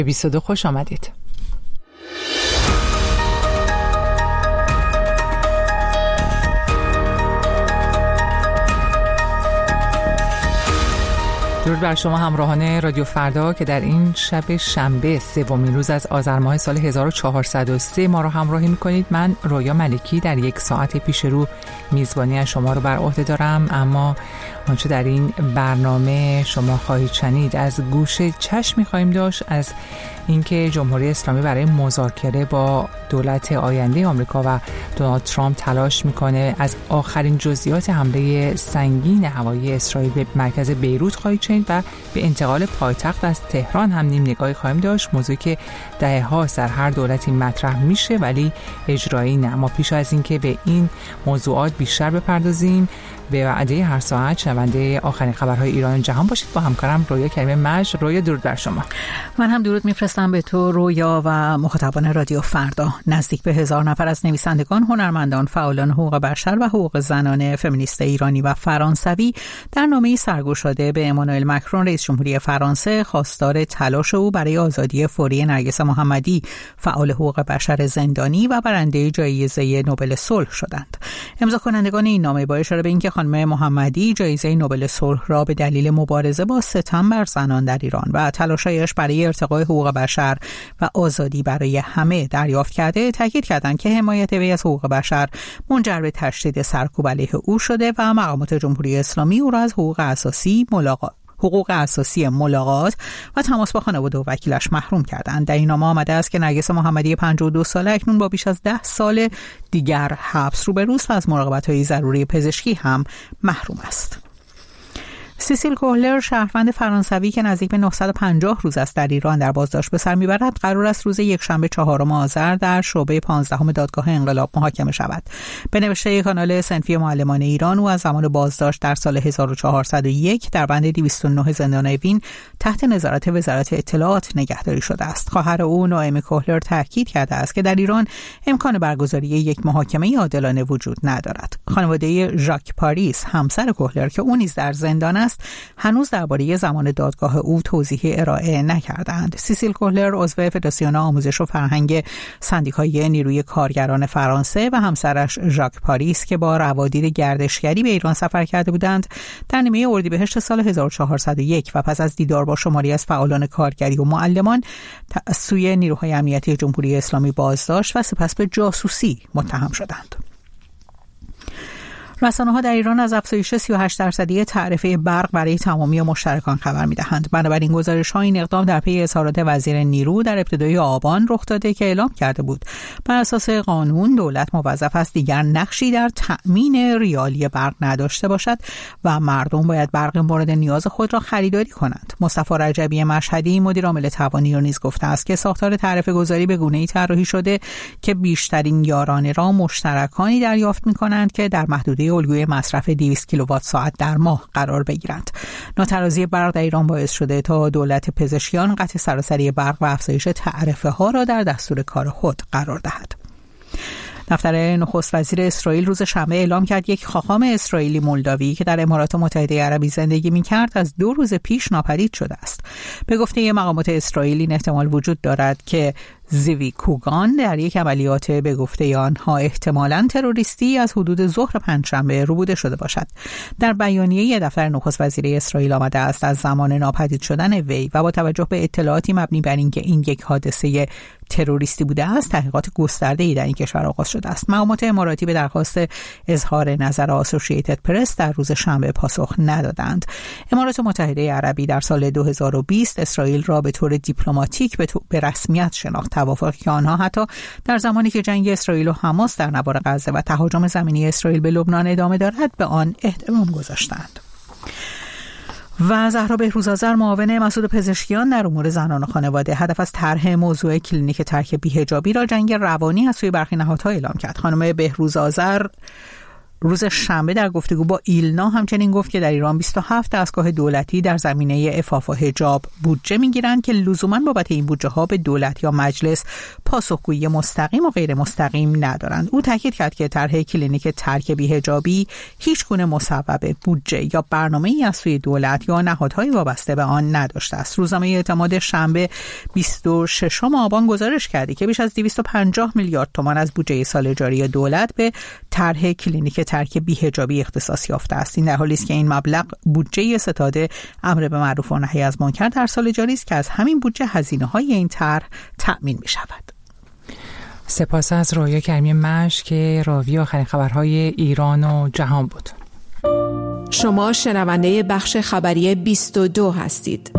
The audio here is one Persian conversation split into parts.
22 خوش آمدید. درود بر شما همراهان رادیو فردا که در این شب شنبه سومین روز از آذر ماه سال 1403 ما را همراهی می‌کنید. من رویا ملکی در یک ساعت پیش رو میزبانی از شما رو بر عهده دارم، اما آنچه در این برنامه شما خواهید شنید از گوشه چشم می‌خواهیم داشت از اینکه جمهوری اسلامی برای مذاکره با دولت آینده آمریکا و دونالد ترامپ تلاش میکنه. از آخرین جزئیات حمله سنگین هوایی اسرائیل به مرکز بیروت خواهید شنید و به انتقال پایتخت از تهران هم نیم نگاهی خواهیم داشت، موضوعی که دهه‌ها در هر دولتی مطرح میشه ولی اجرایی نه. اما پیش از اینکه به این موضوعات بیشتر بپردازیم به وعده هر ساعت شنونده آخرین خبرهای ایران و جهان باشید با همکارم رویا کریم مجد. رویا درود بر شما. من هم درود میفرستم به تو رویا و مخاطبان رادیو فردا. نزدیک به 1000 نفر از نویسندگان، هنرمندان، فعالان حقوق بشر و حقوق زنان فمینیست ایرانی و فرانسوی در نامه‌ای سرگشاده به امانوئل مکرون رئیس جمهوری فرانسه خواستار تلاش او برای آزادی فوری نرگس محمدی، فعال حقوق بشر زندانی و برنده جایزه نوبل صلح شدند. امضا کنندگان این نامه با اشاره به اینکه خانم محمدی جایزه نوبل صلح را به دلیل مبارزه با ستم بر زنان در ایران و تلاش‌هایش برای ارتقای حقوق بشر و آزادی برای همه دریافت کرده، تاکید کردند که حمایت وی از حقوق بشر منجر به تشدید سرکوب علیه او شده و مقامات جمهوری اسلامی او را از حقوق اساسی ملاقات و تماس با خانواده و وکیلش محروم کردند. در این نامه آمده است که نرگس محمدی 52 ساله اکنون با بیش از 10 سال دیگر حبس روبروست و از مراقبت‌های ضروری پزشکی هم محروم است. سیسیل کوهلر، شهروند فرانسوی که نزدیک به 950 روز است در ایران در بازداشت به سر میبرد، قرار است روز یکشنبه 4 آذر در شعبه 15 دادگاه انقلاب محاکمه شود. به نوشته کانال صنفی معلمان ایران، او از زمان بازداشت در سال 1401 در بند 209 زندان اوین تحت نظارت وزارت اطلاعات نگهداری شده است. خواهر او نائم کوهلر تاکید کرده است که در ایران امکان برگزاری یک محاکمه عادلانه وجود ندارد. خانواده ژاک پاریس، همسر کوهلر که او نیز در زندان است، هنوز درباره زمان دادگاه او توضیح ارائه نکردند. سیسیل کوهلر عضو فدراسیون آموزش و فرهنگ سندیکای نیروی کارگران فرانسه و همسرش ژاک پاریس که با روادید گردشگری به ایران سفر کرده بودند، در نیمه اردیبهشت سال 1401 و پس از دیدار با شماری از فعالان کارگری و معلمان از سوی نیروهای امنیتی جمهوری اسلامی بازداشت و سپس به جاسوسی متهم شدند. رسانه‌ها در ایران از افزایش 38% تعرفه برق برای تمامی مشترکان خبر می‌دهند. بنابراین گزارش‌ها این اقدام در پی اظهارات وزیر نیرو در ابتدای آبان رخ داده که اعلام کرده بود بر اساس قانون دولت موظف است دیگر نقشی در تأمین ریالی برق نداشته باشد و مردم باید برق مورد نیاز خود را خریداری کنند. مصطفی رجبی مشهدی، مدیر عامل توانی نیز گفته است که ساختار تعرفه گذاری به گونه‌ای طراحی شده که بیشترین یارانه را مشترکانی دریافت می‌کنند که در محدوده الگوی مصرف 200 کیلووات ساعت در ماه قرار بگیرند. ناترازی برق در ایران باعث شده تا دولت پزشکیان قطع سراسری برق و افزایش تعرفه ها را در دستور کار خود قرار دهد. دفتر نخست وزیر اسرائیل روز شنبه اعلام کرد یک خاخام اسرائیلی مولداوی که در امارات متحده عربی زندگی می‌کرد از 2 روز پیش ناپدید شده است. به گفته مقامات اسرائیلی این احتمال وجود دارد که زیوی کوگان در یک عملیات به گفته آنها احتمالاً تروریستی از حدود ظهر پنجشنبه روبوده شده باشد. در بیانیه دفتر نخست وزیر اسرائیل آمده است از زمان ناپدید شدن وی و با توجه به اطلاعاتی مبنی بر اینکه این یک حادثه تروریستی بوده است، تحقیقات گسترده‌ای در این کشور آغاز شده است. مقامات اماراتی به درخواست اظهار نظر آسوشییتد پرس در روز شنبه پاسخ ندادند. امارات متحده عربی در سال 2020 اسرائیل را به طور دیپلماتیک به رسمیت شناخت، توافقی که آنها حتی در زمانی که جنگ اسرائیل و حماس در نوار غزه و تهاجم زمینی اسرائیل به لبنان ادامه دارد به آن احترام گذاشتند. و زهرا بهروزآذر، معاون مسئول پزشکیان در امور زنان و خانواده، هدف از طرح موضوع کلینیک ترک بی‌حجابی را جنگ روانی از سوی برخی نهادها اعلام کرد. خانم بهروزآذر روز شنبه در گفتگو با ایلنا همچنین گفت که در ایران 27 دستگاه دولتی در زمینه عفاف و حجاب بودجه میگیرند که لزوما بابت این بودجه ها به دولت یا مجلس پاسخگویی مستقیم و غیر مستقیم ندارند. او تاکید کرد که طرح کلینیک ترک بی‌حجابی هیچ گونه مصوبه بودجه یا برنامه‌ای از سوی دولت یا نهادهای وابسته به آن نداشته است. روزنامه اعتماد شنبه 26 آبان گزارش کرده که بیش از 250 میلیارد تومان از بودجه سال جاری دولت به طرح کلینیک ترک بی‌حجابی اختصاص یافته است. این در حالی است که این مبلغ بودجه ستاد امر به معروف و نهی از منکر در سال جاری است که از همین بودجه هزینه‌های این طرح تأمین می‌شود. سپاس از رویا کریمی مشک که راوی آخرین خبرهای ایران و جهان بود. شما شنونده بخش خبری 22 هستید.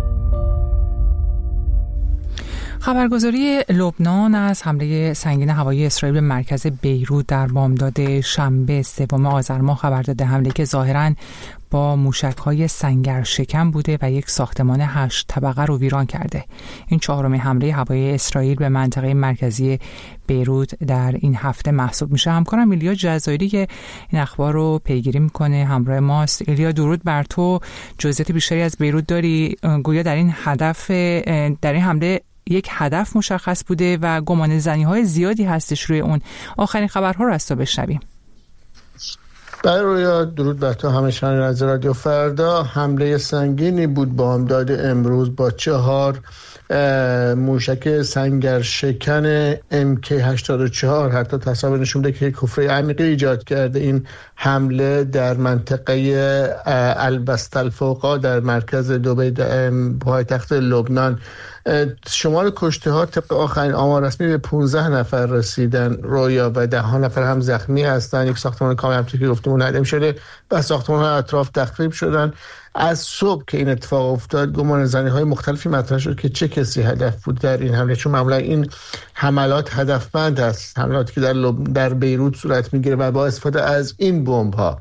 خبرگزاری لبنان از حمله سنگین هوایی اسرائیل به مرکز بیروت در بامداد شنبه 3 آذر ماه خبر داده. حمله که ظاهراً با موشک‌های سنگر شکن بوده و یک ساختمان 8 طبقه رو ویران کرده. این چهارمین حمله هوایی اسرائیل به منطقه مرکزی بیروت در این هفته محسوب میشه. همکارم ایلیا جزایری که این اخبار رو پیگیری میکنه همراه ماست. ایلیا درود بر تو. جزئیات بیشتری از بیروت داری؟ گویا در این حمله یک هدف مشخص بوده و گمان زنی‌های زیادی هستش روی اون. آخرین خبرها رو از تو بشنویم. بله رویا، درود بر تو همه شنوندگان از رادیو فردا. حمله سنگینی بود بامداد امروز با 4 موشک سنگر شکن MK84. حتی تصاویر نشون میده که کفره عمیقی ایجاد کرده این حمله در منطقه البست الفوقا در مرکز دبی پایتخت لبنان. شمار کشته ها طبق آخرین آمار رسمی به 15 نفر رسیدن رویا و 10 نفر هم زخمی هستن. یک ساختمان کامل همونطور که گفتیم منهدم شده و ساختمان ها اطراف تخریب شدن. از صبح که این اتفاق افتاد گمان زنی های مختلفی مطرح شد که چه کسی هدف بود در این حمله، چون معمولا این حملات هدفمند است، حملاتی که در بیروت صورت میگیره و با استفاده از این بمب ها.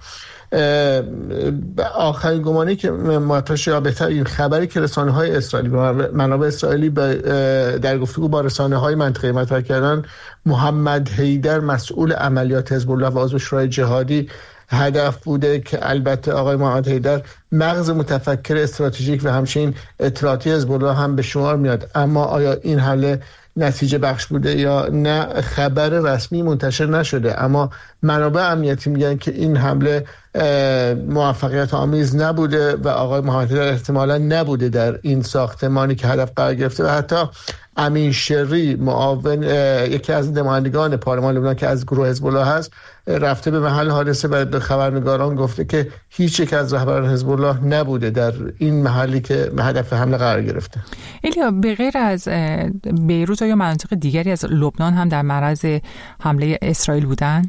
آخرین گمانی که مطرح شد، بهتر این خبری که رسانه‌های اسرائیلی و منابع اسرائیلی در گفتگو با رسانه‌های منطقه مطرح کردن، محمد حیدر مسئول عملیات حزب الله و عضو شورای جهادی هدف بوده که البته آقای محمد حیدر مغز متفکر استراتژیک و همچنین اطلاعاتی حزب الله هم به شمار میاد. اما آیا این حمله نتیجه بخش بوده یا نه خبر رسمی منتشر نشده، اما منابع امنیتی میگن که این حمله موفقیت آمیز نبوده و آقای محمد حیدر احتمالاً نبوده در این ساختمانی که هدف قرار گرفته. و حتی امین شری معاون یکی از نمایندگان پارلمان لبنان که از گروه حزب الله هست رفته به محل حادثه و به خبرنگاران گفته که هیچ یک از رهبران حزب الله نبوده در این محلی که هدف حمله قرار گرفته. ایلیا، به غیر از بیروت یا مناطق دیگری از لبنان هم در معرض حمله اسرائیل بودن؟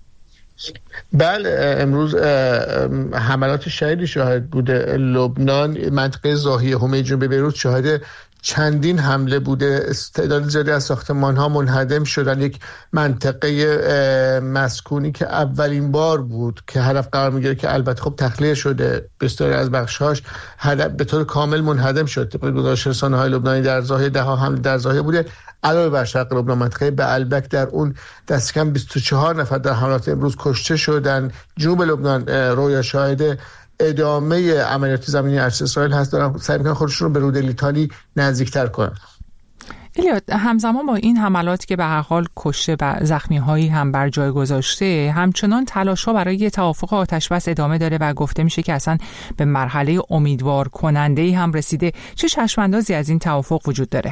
بله، امروز حملات شدیدی شاهد بوده لبنان. منطقه زاهیه حومه جنوب بیروت شاهد چندین حمله بوده. تعداد زیادی از ساختمان ها منهدم شدن. یک منطقه مسکونی که اولین بار بود که هدف قرار میگیره که البته خب تخلیه شده، بسیاری از بخش‌هاش به طور کامل منهدم شد. طبق گزارش رسانه‌های لبنانی در زاهیه 10 حمله در زاهیه بوده. علاوه بر شرق لبنان منطقه بعلبک در اون دست کم 24 نفر در حملات امروز کشته شدن. جنوب لبنان رویا شاهد ادامه عملیات زمینی ارتش اسرائیل هست، دارن سعی میکنن خودشون رو به رود لیتانی نزدیکتر کنن. ایلیا، همزمان با این حملاتی که به هر حال کشته و زخمی هایی هم بر جای گذاشته، همچنان تلاش ها برای توافق آتش‌بس ادامه داره و گفته میشه که اصلا به مرحله امیدوار کننده‌ای هم رسیده. چه چشم‌اندازی از این توافق وجود داره؟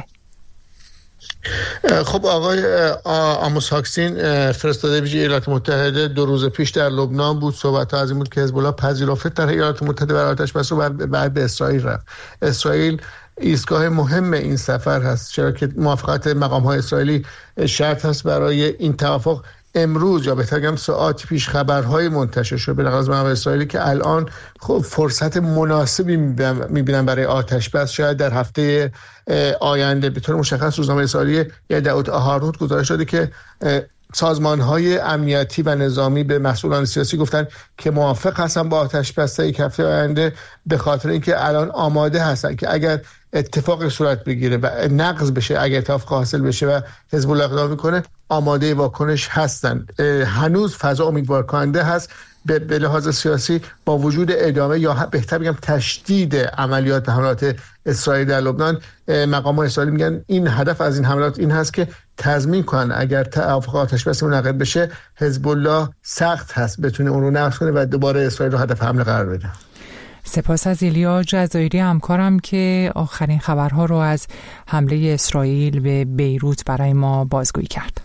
خب آقای آموس هاکسین فرستاده ویژه ایالات متحده 2 روز پیش در لبنان بود. صحبت‌ها از این بود که حزب الله پذیرفته طرح ایالات متحده برای آتش‌بس رو بعد به اسرائیل رفت. اسرائیل ایستگاه مهم این سفر هست، چرا که موافقت مقام‌های اسرائیلی شرط هست برای این توافق. امروز یا بهتر بگم ساعتی پیش خبرهای منتشر شد به نقل از منابع اسرائیلی که الان خب فرصت مناسبی می‌بینن برای آتش‌بس. شاید در هفته آینده. به طور مشخص روزنامه اسرائیلی یدعوت آهارنوت گزارش داده که سازمان‌های امنیتی و نظامی به مسئولان سیاسی گفتن که موافق هستن با آتش‌بس یک هفته آینده، به خاطر اینکه الان آماده هستن که اگر اتفاق صورت بگیره و نقض بشه، اگر اتفاق حاصل بشه و حزب الله اقدام میکنه، آماده واکنش هستن. هنوز فضا امیدوار کننده هست به لحاظ سیاسی، با وجود ادامه یا بهتر بگم تشدید عملیات و حملات اسرائیل در لبنان. مقامات اسرائیلی میگن این هدف از این حملات این هست که تضمین کنن اگر توافق آتش بس منعقد بشه، حزب الله سخت هست بتونه اون رو نقض کنه و دوباره اسرائیل رو هدف حمله قرار بده. سپاس از ایلیا جزایری همکارم که آخرین خبرها رو از حمله اسرائیل به بیروت برای ما بازگویی کرد.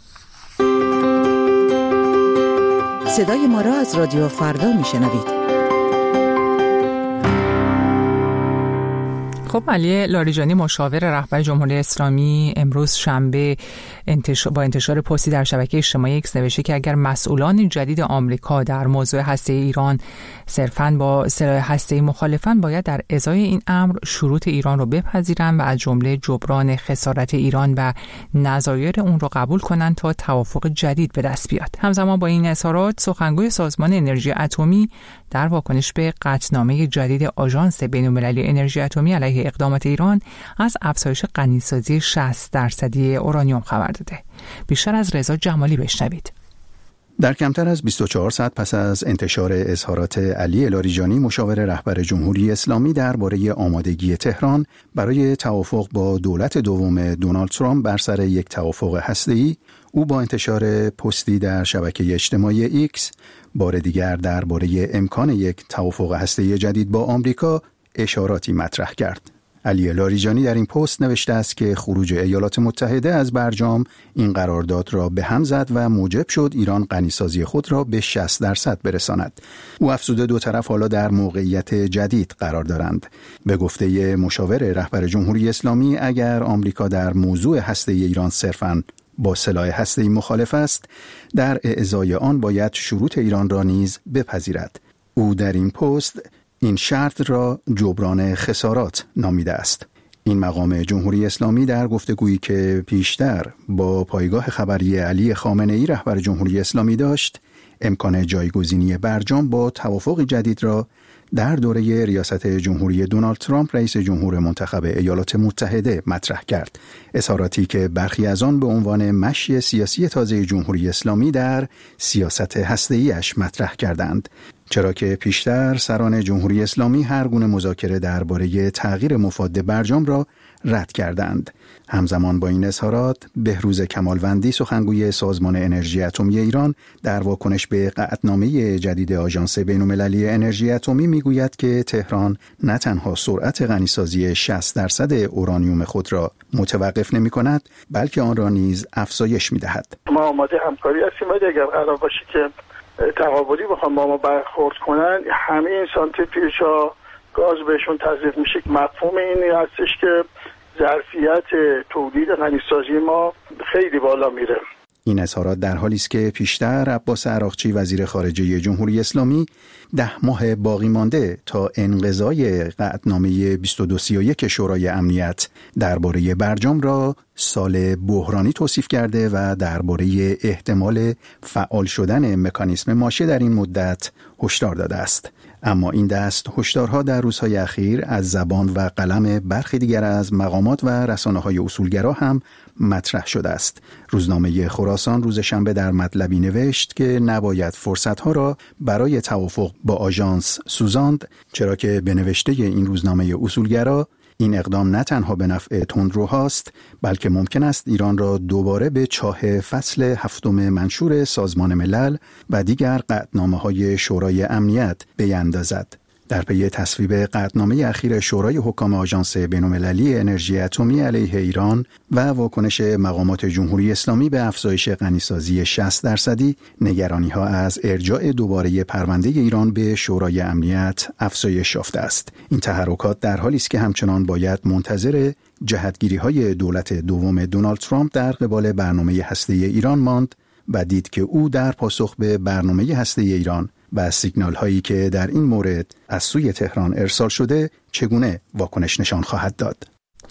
صدای ما را از رادیو فردا میشنوید. خب علی لاریجانی مشاور رهبر جمهوری اسلامی امروز شنبه با انتشار پستی در شبکه اجتماعی ایکس نوشته که اگر مسئولان جدید آمریکا در موضوع هسته‌ای ایران صرفاً با سلاح هسته‌ای مخالفند، باید در ازای این امر شروط ایران رو بپذیرند و از جمله جبران خسارت ایران و نظایر اون رو قبول کنند تا توافق جدید به دست بیاد. همزمان با این اظهارات سخنگوی سازمان انرژی اتمی در واکنش به قطعنامه جدید آژانس بین‌المللی انرژی اتمی علیه اقدامات ایران از افزایش غنیسازی 60% اورانیوم خبر داده. بیشتر از رضا جمالی بشنوید. در کمتر از 24 ساعت پس از انتشار اظهارات علی لاریجانی مشاور رهبر جمهوری اسلامی درباره آمادگی تهران برای توافق با دولت دوم دونالد ترامپ بر سر یک توافق هسته‌ای، او با انتشار پستی در شبکه اجتماعی ایکس بار دیگر درباره امکان یک توافق هسته‌ای جدید با آمریکا اشاراتی مطرح کرد. علی لاریجانی در این پست نوشته است که خروج ایالات متحده از برجام این قرارداد را به هم زد و موجب شد ایران غنیسازی خود را به 60% برساند. او افزوده دو طرف حالا در موقعیت جدید قرار دارند. به گفته مشاور رهبر جمهوری اسلامی، اگر آمریکا در موضوع هسته‌ای ایران صرفاً با سلاح هسته‌ای مخالف است، در اعزای آن باید شروط ایران را نیز بپذیرد. او در این پست این شرط را جبران خسارات نامیده است. این مقام جمهوری اسلامی در گفتگویی که پیشتر با پایگاه خبری علی خامنه‌ای رهبر جمهوری اسلامی داشت، امکان جایگزینی برجام با توافق جدید را در دوره ریاست جمهوری دونالد ترامپ رئیس جمهور منتخب ایالات متحده مطرح کرد. اظهاراتی که برخی از آن به عنوان مشی سیاسی تازه جمهوری اسلامی در سیاست هسته‌ای‌اش مطرح کردند، چرا که پیشتر سران جمهوری اسلامی هر گونه مذاکره درباره تغییر مفاد برجام را رد کردند. همزمان با این اظهارات، بهروز کمالوندی سخنگوی سازمان انرژی اتمی ایران در واکنش به قطعنامه جدید آژانس بین‌المللی انرژی اتمی میگوید که تهران نه تنها سرعت غنیسازی 60% اورانیوم خود را متوقف نمی‌کند، بلکه آن را نیز افزایش می‌دهد. ما آماده همکاری هستیم، ولی اگر قرار باشه که تقابلی بخوام با ما برخورد کنن، همه این سانتریفیوژها گاز بهشون تزریق میشه. مفهوم این هستش که ظرفیت تولید غنیسازی ما خیلی بالا میره. این اظهارات در حالی است که پیشتر عباس عراقچی وزیر خارجه جمهوری اسلامی 10 ماه باقی مانده تا انقضای قطعنامه 2231 شورای امنیت درباره برجام را سال بحرانی توصیف کرده و درباره احتمال فعال شدن مکانیسم ماشه در این مدت هشدار داده است. اما این دست هشدارها در روزهای اخیر از زبان و قلم برخی دیگر از مقامات و رسانه‌های اصولگرا هم مطرح شده است. روزنامه خراسان روز شنبه در مطلبی نوشت که نباید فرصتها را برای توافق با آژانس سوزاند، چرا که به نوشته این روزنامه اصولگرا این اقدام نه تنها به نفع تندروهاست، بلکه ممکن است ایران را دوباره به چاه فصل 7 منشور سازمان ملل و دیگر قطعنامه‌های شورای امنیت بیندازد. در پی تصویب قطعنامه اخیر شورای حکام آژانس بین‌المللی انرژی اتمی علیه ایران و واکنش مقامات جمهوری اسلامی به افزایش غنیسازی 60%، نگرانی‌ها از ارجاع دوباره پرونده ایران به شورای امنیت افزایش یافته است. این تحرکات در حالی است که همچنان باید منتظر جهتگیری‌های دولت دوم دونالد ترامپ در قبال برنامه هسته‌ای ایران ماند و دید که او در پاسخ به برنامه هسته‌ای ایران و سیگنال هایی که در این مورد از سوی تهران ارسال شده چگونه واکنش نشان خواهد داد.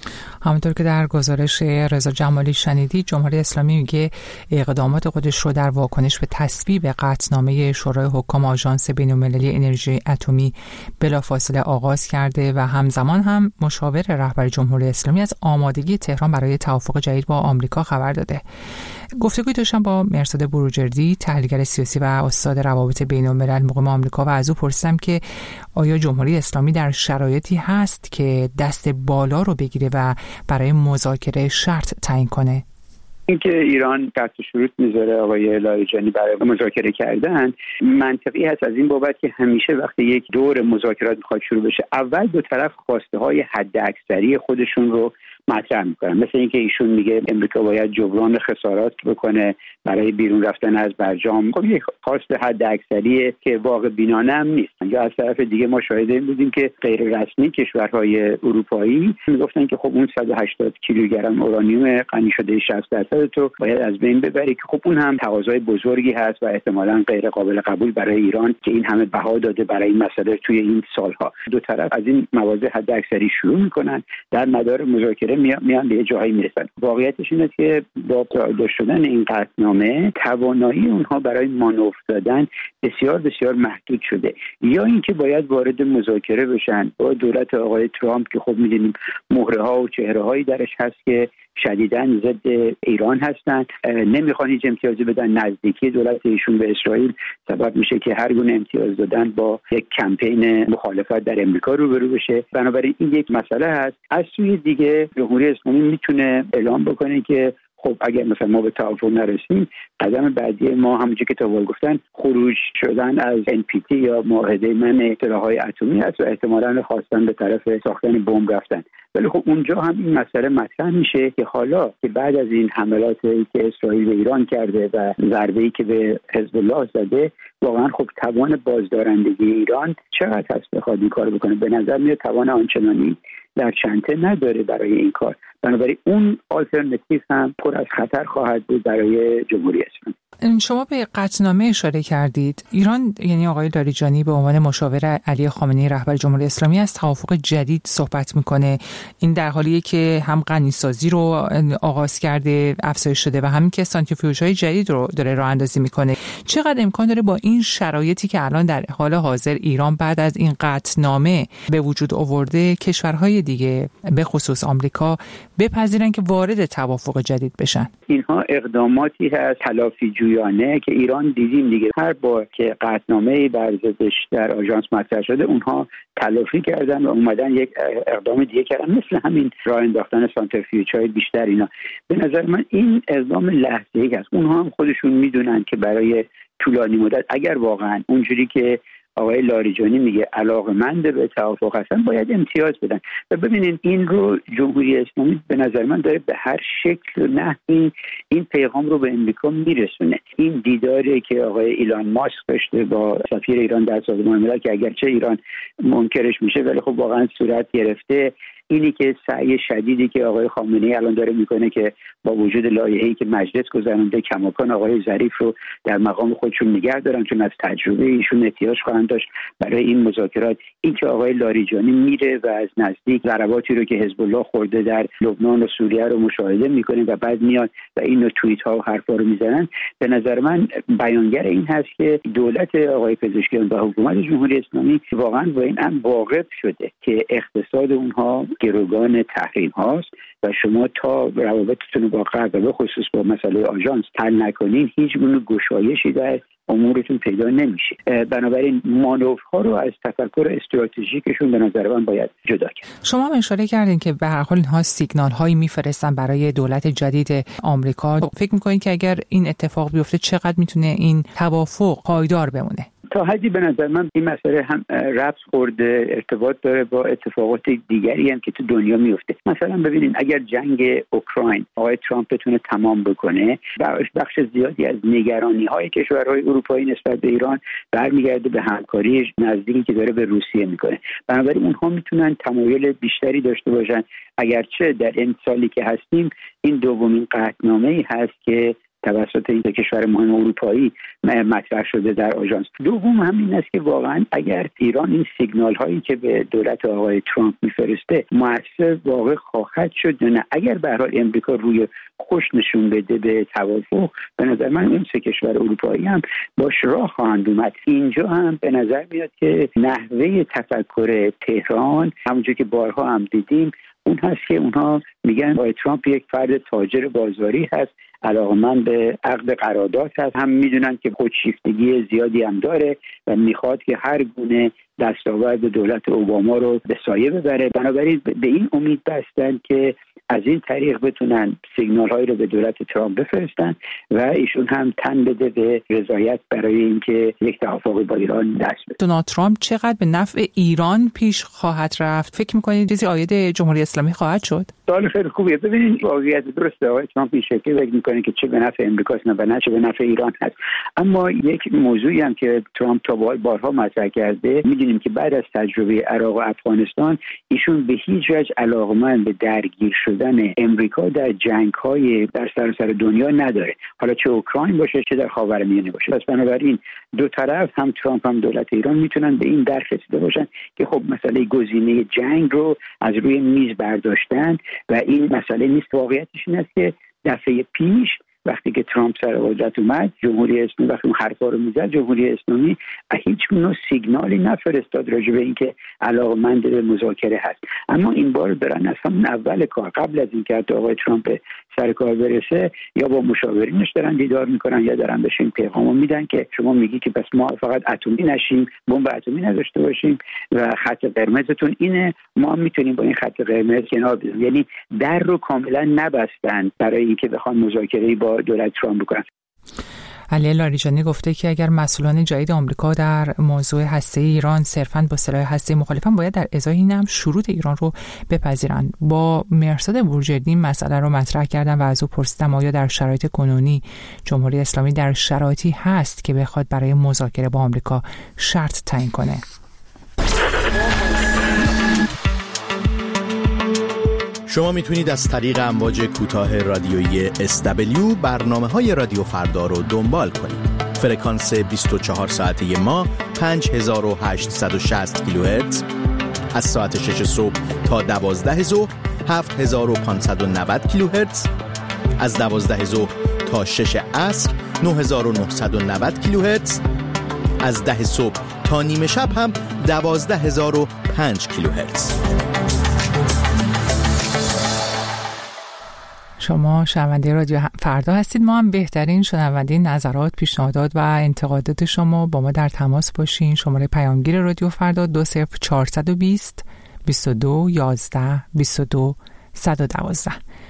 همونطور که در گزارش رضا جمالی شنیدید، جمهوری اسلامی میگه اقدامات خودش رو در واکنش به تصویب قطعنامه شورای حکام آژانس بین‌المللی انرژی اتمی بلافاصله آغاز کرده و همزمان هم مشاور رهبر جمهوری اسلامی از آمادگی تهران برای توافق جدید با آمریکا خبر داده. گفتگوی داشتم با مرصاد بروجردی، تحلیلگر سیاسی و استاد روابط بین‌الملل مقیم آمریکا، و از او پرسیدم که آیا جمهوری اسلامی در شرایطی هست که دست بالا رو بگیره و برای مذاکره شرط تعیین کنه؟ اینکه ایران قطع شروط میذاره آقای لاریجانی برای مذاکره کردن منطقی هست از این بابت که همیشه وقتی یک دور مذاکرات میخواد شروع بشه، اول دو طرف خواسته های حد اکثری خودشون رو مطرح میکنن. مثل اینکه ایشون میگه امریکا باید جبران خسارات بکنه برای بیرون رفتن از برجام. خب یک خواست حد اکثریه که واقع بینانه هم نیست. یا از طرف دیگه ما شاهد این بودیم که غیر رسمی کشورهای اروپایی میگفتن که خب اون 180 کیلوگرم اورانیوم غنی شده 60% تو باید از بین ببری، که خب اون هم تقاضای بزرگی هست و احتمالاً غیر قابل قبول برای ایران که این همه بها داده برای این مسئله توی این سالها. دو طرف از این مواضع حد اکثری شروع میکنن، در مدار مذاکره میان به جایی میرسن. واقعیتش اینه که با قرار شدن این قطعنامه توانایی اونها برای مانور دادن بسیار بسیار محدود شده، یا اینکه باید وارد مذاکره بشن با دولت آقای ترامپ که خب میدونیم مهره ها و چهره هایی درش هست که شدیداً ضد ایران هستن، نمیخوان هیچ امتیازی بدن. نزدیکی دولت ایشون به اسرائیل سبب میشه که هر گونه امتیاز دادن با یک کمپین مخالفت در امریکا روبرو بشه. بنابراین این یک مسئله هست. از سوی دیگه جمهوری اسلامی میتونه اعلام بکنه که خب اگر مثلا ما به توافق نرسیم، قدم بعدی ما همونجوری که تا گفتن خروج شدن از NPT یا معاهده منع اطلاعهای اتمی است و احتمالاً خواستن به طرف ساختن بمب رفتن. ولی خب اونجا هم این مسئله مطرح میشه که حالا که بعد از این حملاتی که اسرائیل به ایران کرده و ضربه‌ای که به حزب الله زده، واقعا خب توان بازدارندگی ایران چقدر هست بخواد این کار بکنه؟ به نظر میاد توان آنچنانی در چنته نداره برای این کار. بنابراین اون آلترناتیو هم پر از خطر خواهد بود برای جمهوری اسلامی. شما به قطعنامه اشاره کردید. ایران، یعنی آقای لاریجانی، به عنوان مشاور علی خامنه‌ای رهبر جمهوری اسلامی از توافق جدید صحبت میکنه. این در حالیه که هم غنیسازی رو آغاز کرده، افزایش شده، و همین که سانتریفیوژهای جدید رو داره راه اندازی میکنه. چقدر امکان داره با این شرایطی که الان در حال حاضر ایران بعد از این قطعنامه به وجود آورده، کشورهای دیگه به خصوص آمریکا بپذیرن که وارد توافق جدید بشن؟ اینها اقداماتی هست تلافی جویانه که ایران دیدیم دیگه. هر بار که قطعنامه‌ای بر ضدش در آژانس مطرح شده، اونها تلافی کردن و اومدن یک اقدام دیگه کردن، مثل همین راه انداختن سانتریفیوژهای بیشتر. اینا به نظر من این اقدام لحظه‌ای است. اونها هم خودشون میدونن که برای طولانی مدت اگر واقعا اونجوری که آقای لاریجانی میگه علاقه‌مند به توافق هستن، باید امتیاز بدن. و ببینین این رو جمهوری اسلامی به نظر من داره به هر شکل و نحوی این پیغام رو به امریکا میرسونه. این دیداری که آقای ایلان ماسک داشته با سفیر ایران در سازمان ملل که اگرچه ایران منکرش میشه ولی خب واقعا صورت گرفته، اینی که سعی شدیدی که آقای خامنه‌ای الان داره میکنه که با وجود لایحه‌ای که مجلس گذرونده کماکان آقای ظریف رو در مقام خودشون نگه دارن، چون از تجربه ایشون احتیاج خواهند داشت برای این مذاکرات. این که آقای لاریجانی میره و از نزدیک ضرباتی رو که حزب الله خورده در لبنان و سوریه رو مشاهده میکنه و بعد میاد و این توییت ها و حرفا رو میزنن، به نظر من بیانگر این هست که دولت آقای پزشکیان و حکومت جمهوری اسلامی واقعا با این امر واقف شده که اقتصاد اونها گروگان تحریم هاست و شما تا روابطتون با غرب و به خصوص با مسئله آژانس حل نکنین، هیچ گونه گشایشی در امورتون پیدا نمیشه. بنابراین مانورها رو از تفکر استراتژیکشون به نظر من باید جدا کرد. شما هم اشاره کردین که به هر حال اینها سیگنال هایی میفرستن برای دولت جدید آمریکا. فکر میکنین که اگر این اتفاق بیفته چقدر میتونه این توافق پایدار بمونه؟ تا حدی به نظر من این مسئله هم ربط خورده، ارتباط داره با اتفاقات دیگری هم که تو دنیا میفته. مثلا ببینید اگر جنگ اوکراین آقای ترامپ بتونه تمام بکنه، بخش زیادی از نگرانی های کشورهای اروپایی نسبت به ایران برمیگرده به همکاری نزدیکی که داره به روسیه میکنه. بنابراین اونها میتونن تمایل بیشتری داشته باشن، اگرچه در این سالی که هستیم این دومین قطعنامه‌ای هست که توسط این کشور مهم اروپایی مطرح شده در آژانس. دوم همین است که واقعا اگر ایران این سیگنال هایی که به دولت آقای ترامپ میفرسته مؤثر واقع خواهد شد یا نه. اگر به هر حال امریکا روی خوش نشون بده به توافق، به نظر من اون سه کشور اروپایی هم باش راه خواهند اومد. اینجا هم به نظر میاد که نحوه تفکر تهران همونجور که بارها هم دیدیم اون هست که اونها میگن آقای ترامپ یک فرد تاجر بازاری هست، علاقه‌مند به عقد قرارداد هست، هم میدونن که خودشیفتگی زیادی هم داره و میخواد که هر گونه دستاورد دولت اوباما رو به سایه ببره. بنابراین به این امید بستن که از این طریق بتونن سیگنال هایی رو به دولت ترامپ بفرستن و ایشون هم تن بده به رضایت برای اینکه یک توافق با ایران دست بده. دونالد ترامپ چقدر به نفع ایران پیش خواهد رفت؟ فکر می‌کنید چیزی عاید جمهوری اسلامی خواهد شد؟ سوال خیلی خوبیه. ببینید واقعیت درسته، آقای ترامپ این شکلی فکر می‌کنه که چه به نفع امریکاست نه چه به نفع ایران هست. اما یک موضوعی هم که ترامپ تا بارها مطرح کرده، می‌دونیم که بعد از تجربه عراق و افغانستان ایشون به هیچ وجه علاقه‌مند به درگیر شدن امریکا در جنگ‌های در سراسر دنیا نداره، حالا چه اوکراین باشه چه در خاورمیانه باشه. پس بنابراین دو طرف هم ترامپ هم دولت ایران میتونن به این درک رسیده باشن که خب مسئله گزینه جنگ رو از روی میز برداشتن و این مسئله نیست. واقعیتش این است که دفعه پیش وقتی که ترامپ سر قدرت اومد، جمهوری اسلامی وقتی اون حرفا رو میزد، جمهوری اسلامی هیچ نوع سیگنالی نفرستاد راجع به اینکه علاقه‌مند به مذاکره هست. اما این بار دارن از همون اول کار، قبل از اینکه آقای ترامپ سر کار برسه، یا با مشاورینش دارن دیدار میکنن یا دارن بهش این پیغامو میدن که شما میگی که پس ما فقط اتمی نشیم، بمب اتمی نداشته باشیم و خط قرمزتون اینه، ما میتونیم با این خط قرمز کنار بیاییم. یعنی در رو کاملا نبستن برای اینکه بخوان مذاکره با دولت ترامپ بکنن. علی لاریجانی گفته که اگر مسئولان جدید آمریکا در موضوع هسته‌ای ایران صرفاً با سلاح هسته‌ای مخالفن، باید در ازای این هم شروط ایران رو بپذیرند. با مرصاد بورجردی مسئله رو مطرح کردن و از او پرسیدم آیا در شرایط کنونی جمهوری اسلامی در شرایطی هست که بخواد برای مذاکره با آمریکا شرط تعیین کنه. شما میتونید از طریق امواج کوتاه رادیویی SW برنامه‌های رادیو فردا رو دنبال کنید. فرکانس 24 ساعته ما 5860 کیلوهرتز، از ساعت 6 صبح تا 12 ظهر 7590 کیلوهرتز، از 12 ظهر تا 6 عصر 9990 کیلوهرتز، از 10 صبح تا نیمه شب هم 12005 کیلوهرتز. شما شنونده رادیو فردا هستید. ما هم بهترین شنونده نظرات، پیشنهادات و انتقادات شما با ما در تماس باشین. شماره پیامگیر رادیو فردا 20420 22 11 22 112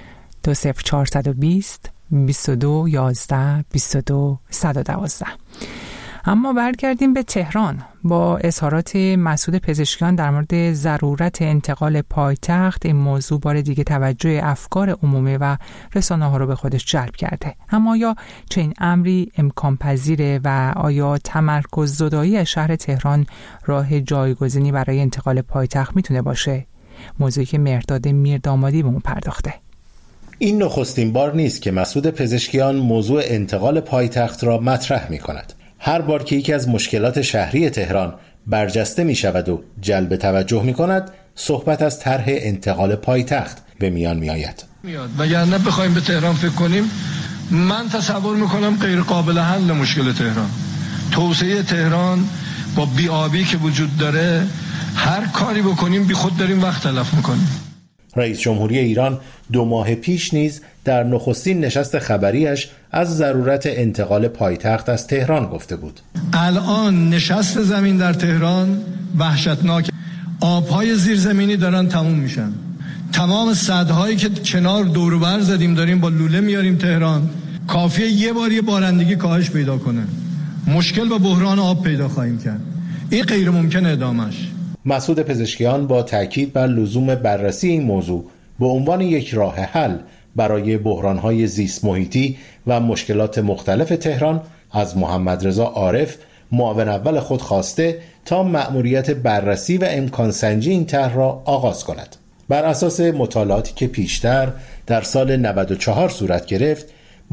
20420 22 11 22 112. اما برگردیم به تهران. با اظهارات مسعود پزشکیان در مورد ضرورت انتقال پایتخت، این موضوع بار دیگه توجه افکار عمومی و رسانه‌ها رو به خودش جلب کرده. اما آیا چنین امری امکان پذیره و آیا تمرکز زدایی از شهر تهران راه جایگزینی برای انتقال پایتخت میتونه باشه؟ موضوعی که مهرداد میردامادی به اون پرداخته. این نخستین بار نیست که مسعود پزشکیان موضوع انتقال پایتخت را مطرح می‌کند. هر بار که یکی از مشکلات شهری تهران برجسته می شود و جلب توجه می کند، صحبت از طرح انتقال پایتخت به میان می آید. وگرنه بخوایم به تهران فکر کنیم، من تصور می کنم غیر قابل حل مشکل تهران. توسعه تهران با بی‌آبی که وجود داره، هر کاری بکنیم بی خود داریم وقت تلف می کنیم. رئیس جمهوری ایران 2 ماه پیش نیز در نخستین نشست خبریش از ضرورت انتقال پایتخت از تهران گفته بود. الان نشست زمین در تهران وحشتناک. آبهای زیرزمینی دارن تموم میشن. تمام سدهایی که چنار دور و بر زدیم داریم با لوله میاریم تهران. کافیه یه بار یه بارندگی کاهش پیدا کنه، مشکل و بحران آب پیدا خواهیم کرد. این غیر ممکن ادامش. مسعود پزشکیان با تاکید بر لزوم بررسی این موضوع به عنوان یک راه حل برای بحران‌های زیست محیطی و مشکلات مختلف تهران از محمدرضا عارف معاون اول خود خواسته تا مأموریت بررسی و امکان سنجی این طرح را آغاز کند. بر اساس مطالعاتی که پیشتر در سال 94 صورت گرفت،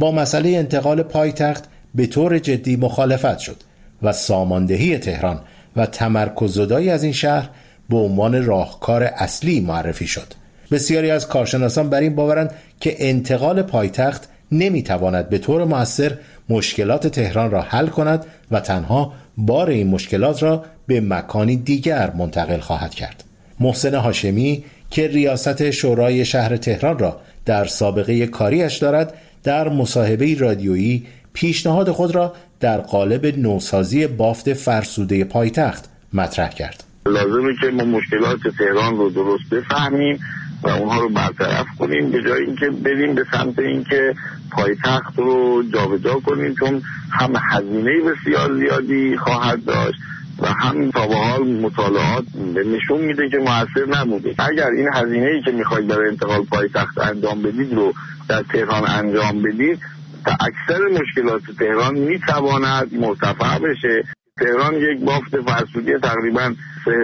با مسئله انتقال پایتخت به طور جدی مخالفت شد و ساماندهی تهران و تمرکز زدایی از این شهر به عنوان راهکار اصلی معرفی شد. بسیاری از کارشناسان بر این باورند که انتقال پایتخت نمیتواند به طور مؤثر مشکلات تهران را حل کند و تنها بار این مشکلات را به مکانی دیگر منتقل خواهد کرد. محسن هاشمی که ریاست شورای شهر تهران را در سابقه کاریش دارد، در مصاحبه رادیویی پیشنهاد خود را در قالب نوسازی بافت فرسوده پایتخت مطرح کرد. لازمه که ما مشکلات تهران رو درست بفهمیم و اونها رو برطرف کنیم، به جای اینکه بریم به سمت اینکه پایتخت رو جابجا کنیم، چون هم هزینه بسیار زیادی خواهد داشت و هم تا به حال مطالعات نشون میده که موثر نبوده. اگر این هزینه‌ای که میخواید برای انتقال پایتخت انجام بدید رو در تهران انجام بدید، تا اکثر مشکلات تهران میتواند مرتفع بشه. تهران یک بافت فرسودی تقریباً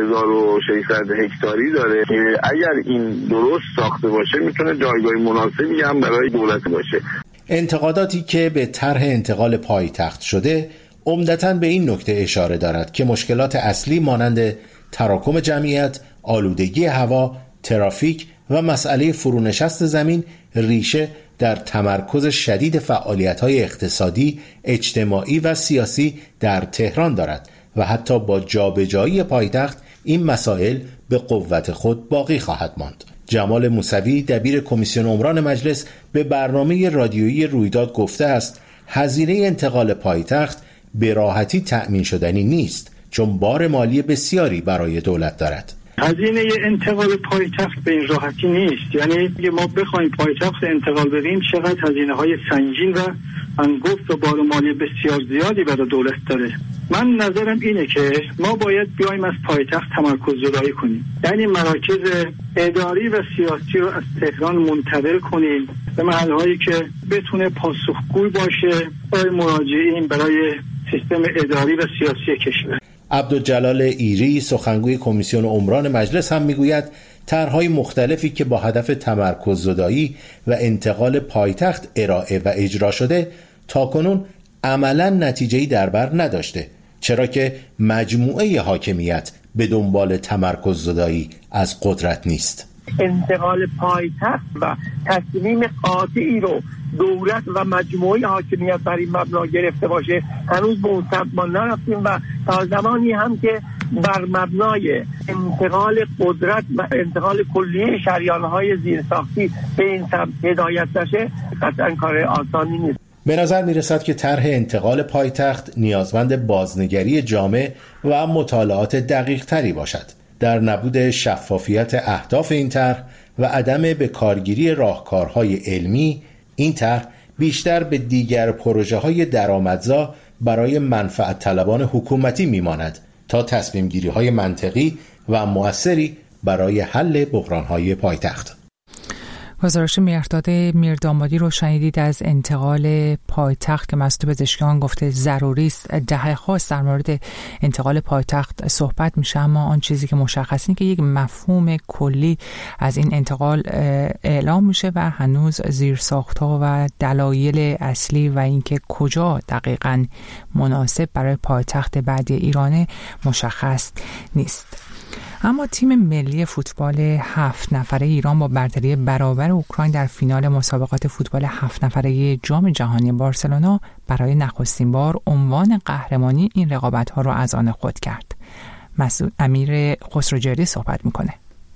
3600 هکتاری داره که اگر این درست ساخته باشه میتونه جایگاه مناسبی هم برای دولت باشه. انتقاداتی که به طرح انتقال پایتخت شده عمدتاً به این نکته اشاره دارد که مشکلات اصلی مانند تراکم جمعیت، آلودگی هوا، ترافیک و مسئله فرونشست زمین ریشه در تمرکز شدید فعالیت‌های اقتصادی، اجتماعی و سیاسی در تهران دارد و حتی با جابجایی پایتخت این مسائل به قوت خود باقی خواهد ماند. جمال موسوی دبیر کمیسیون عمران مجلس به برنامه رادیویی رویداد گفته است هزینه انتقال پایتخت به راحتی تأمین شدنی نیست، چون بار مالی بسیاری برای دولت دارد. هزینه انتقال پایتخت به این راحتی نیست. یعنی اگه ما بخوایم پایتخت انتقال بدیم چقدر هزینه‌های سنگین و انگفت و بار مالی بسیار زیادی برای دولت داره. من نظرم اینه که ما باید بیایم از پایتخت تمرکز زدایی کنیم، یعنی مراکز اداری و سیاسی رو از تهران منتقل کنیم به محلهایی که بتونه پاسخگوی باشه برای مراجعین، برای سیستم اداری و سیاسی کشور. عبدالجلال ایری سخنگوی کمیسیون عمران مجلس هم میگوید طرح‌های مختلفی که با هدف تمرکز زدایی و انتقال پایتخت ارائه و اجرا شده تاکنون عملاً نتیجه‌ای در بر نداشته، چرا که مجموعه حاکمیت به دنبال تمرکز زدایی از قدرت نیست. انتقال پایتخت و تصمیم قاطعی رو دولت و مجموعه حاکمیت بر این مبنا گرفته باشه هنوز به اون سمت ما نرفتیم و تا زمانی هم که بر مبنای انتقال قدرت و انتقال کلیه شریان‌های زیرساختی به این سمت هدایت نشه قطعاً کار آسانی نیست. به نظر می رسد که طرح انتقال پایتخت نیازمند بازنگری جامع و مطالعات دقیق تری باشد. در نبود شفافیت اهداف این طرح و عدم به کارگیری راهکارهای علمی، این طرح بیشتر به دیگر پروژه‌های درآمدزا برای منفعت طلبان حکومتی میماند تا تصمیم گیری‌های منطقی و مؤثری برای حل بحران‌های پایتخت. گزارش مهرداد میردامادی رو شنیدید از انتقال پایتخت که مسئول پزشکیان گفته ضروری است. دهه خاص در مورد انتقال پایتخت صحبت میشه، اما آن چیزی که مشخص اینه که یک مفهوم کلی از این انتقال اعلام میشه و هنوز زیرساخت‌ها و دلایل اصلی و اینکه کجا دقیقاً مناسب برای پایتخت بعدی ایران مشخص نیست. اما تیم ملی فوتبال 7 نفره ایران با برتری برابر اوکراین در فینال مسابقات فوتبال 7 نفره جام جهانی بارسلونا برای نخستین بار عنوان قهرمانی این رقابت‌ها را از آن خود کرد. مسعود امیر خسروجری صحبت میکنه.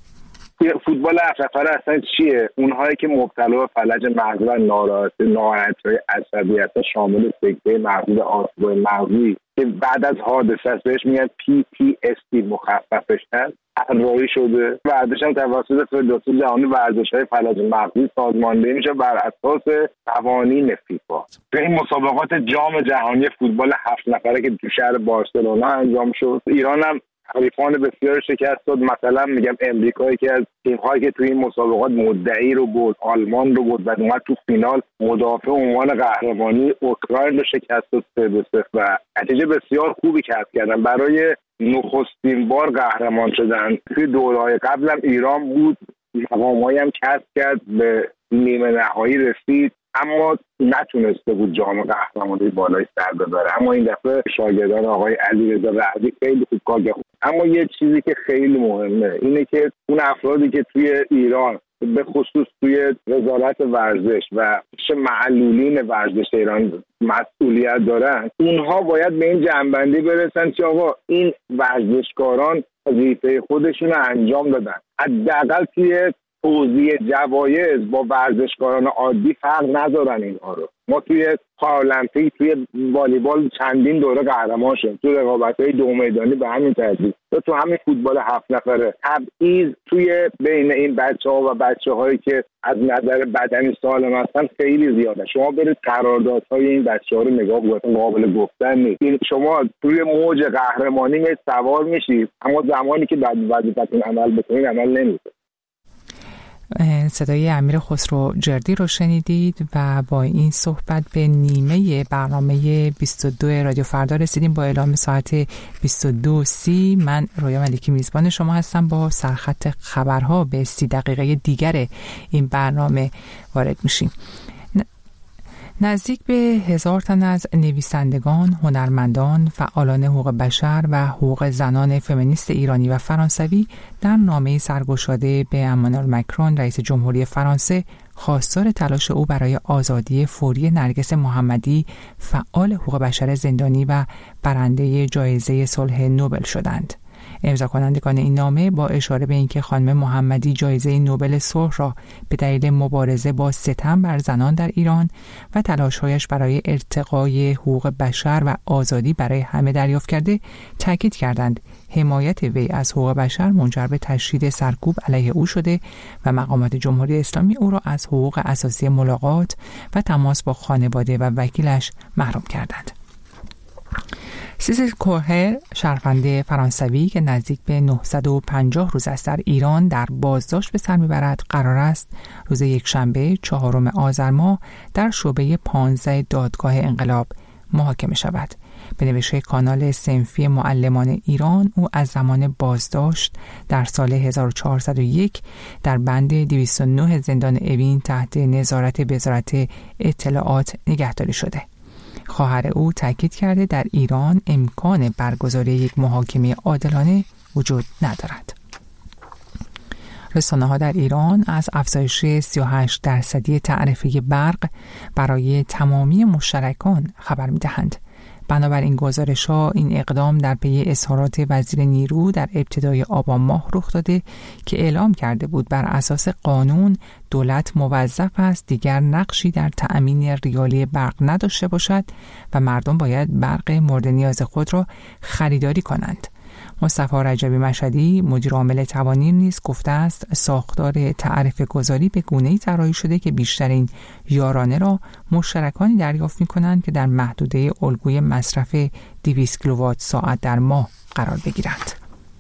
فوتبال 7 نفره اصلا چیه؟ اونهایی که مبتلا به فلج مغزی و ناراحتی‌های عصبی هستن، شامل سکته مغزی و آسیب‌های مغزی که بعد از حادثه است بهش میگن PTSD مخففش هست، طراحی شده. ورزش هم توسط فدراسیون جهانی ورزش‌های فلج مغزی سازماندهی میشه بر اساس قوانین فیفا. به این مسابقات جام جهانی فوتبال 7 نفره که تو شهر بارسلونا انجام شد، ایران هم حریفان بسیار شکست داد. مثلا میگم امریکایی که از تیم‌هایی که توی این مسابقات مدعی رو برد، آلمان رو برد و اومد تو فینال مدافع عنوان قهرمانی اوکراین رو شکست داد 3-0 و نتیجه بسیار خوبی کسب کردن. برای نخستین بار قهرمان شدن. توی دوره‌های قبل هم ایران بود، مقام‌هایی هم کسب کرد، به نیمه نهایی رسید. اما نتونسته بود جام قهرمانی بالای سر ببره. اما این دفعه شاگردان آقای علیرضا رعدی خیلی خوب کار کردن. اما یه چیزی که خیلی مهمه اینه که اون افرادی که توی ایران به خصوص توی وزارت ورزش و معلولین ورزش ایران مسئولیت دارن، اونها باید به این جنبندی برسن که آقا این ورزشکاران وظیفه خودشون رو انجام دادن، حداقل توی توزیع جوایز با ورزشکاران عادی فرق نذارن اینها رو. ما توی پارالمپیک توی والیبال چندین دوره قهرمان شدیم، تو رقابت‌های دو میدانی به همین ترتیب، تو همین فوتبال 7 نفره. تبعیض توی بین این بچه‌ها و بچه‌هایی که از نظر بدنی سالم هستن خیلی زیاده. شما برید قراردادهای این بچه‌ها رو نگاه کنید، قابل گفتن نیست. شما توی موج قهرمانی سوار میشید، اما زمانی که بعد وظیفتون عمل بکنید عمل نمی‌کنید. صدای امیر خسرو جردی رو شنیدید و با این صحبت به نیمه برنامه 22 رادیو فردا رسیدیم. با اعلام ساعت 22:30 من رویا ملیکی میزبان شما هستم. با سرخط خبرها به 30 دقیقه دیگر این برنامه وارد میشیم. نزدیک به 1000 تن از نویسندگان، هنرمندان، فعالان حقوق بشر و حقوق زنان فمینیست ایرانی و فرانسوی در نامه‌ای سرگشاده به امانوئل مکرون رئیس جمهوری فرانسه خواستار تلاش او برای آزادی فوری نرگس محمدی، فعال حقوق بشر زندانی و برنده جایزه صلح نوبل شدند. امضا کنندگان این نامه با اشاره به اینکه خانم محمدی جایزه نوبل صلح را به دلیل مبارزه با ستم بر زنان در ایران و تلاش‌هایش برای ارتقای حقوق بشر و آزادی برای همه دریافت کرده، تاکید کردند حمایت وی از حقوق بشر منجر به تشدید سرکوب علیه او شده و مقامات جمهوری اسلامی او را از حقوق اساسی ملاقات و تماس با خانواده و وکیلش محروم کردند. سیسیل کوهر، شهرونده فرانسوی که نزدیک به 950 روز است در ایران در بازداشت به سر میبرد، قرار است روز یکشنبه 4 آذر ماه در شعبه 15 دادگاه انقلاب محاکمه شود. به نوشته کانال صنفی معلمان ایران، او از زمان بازداشت در سال 1401 در بند 209 زندان اوین تحت نظارت وزارت اطلاعات نگهداری شده. خواهر او تاکید کرده در ایران امکان برگزاری یک محاکمه عادلانه وجود ندارد. رسانه‌ها در ایران از افزایش 38% تعرفه برق برای تمامی مشترکان خبر می‌دهند. بنابراین گزارش‌ها این اقدام در پی اظهارات وزیر نیرو در ابتدای آبان ماه رخ داده که اعلام کرده بود بر اساس قانون دولت موظف است دیگر نقشی در تأمین ریالی برق نداشته باشد و مردم باید برق مورد نیاز خود را خریداری کنند. مصطفی رجبی مشهدی، مدیر عامل توانیر، نیز گفته است ساختار تعرفه گذاری به گونه‌ای طراحی شده که بیشترین یارانه را مشترکانی دریافت می‌کنند که در محدوده الگوی مصرف 200 کیلووات ساعت در ماه قرار بگیرند.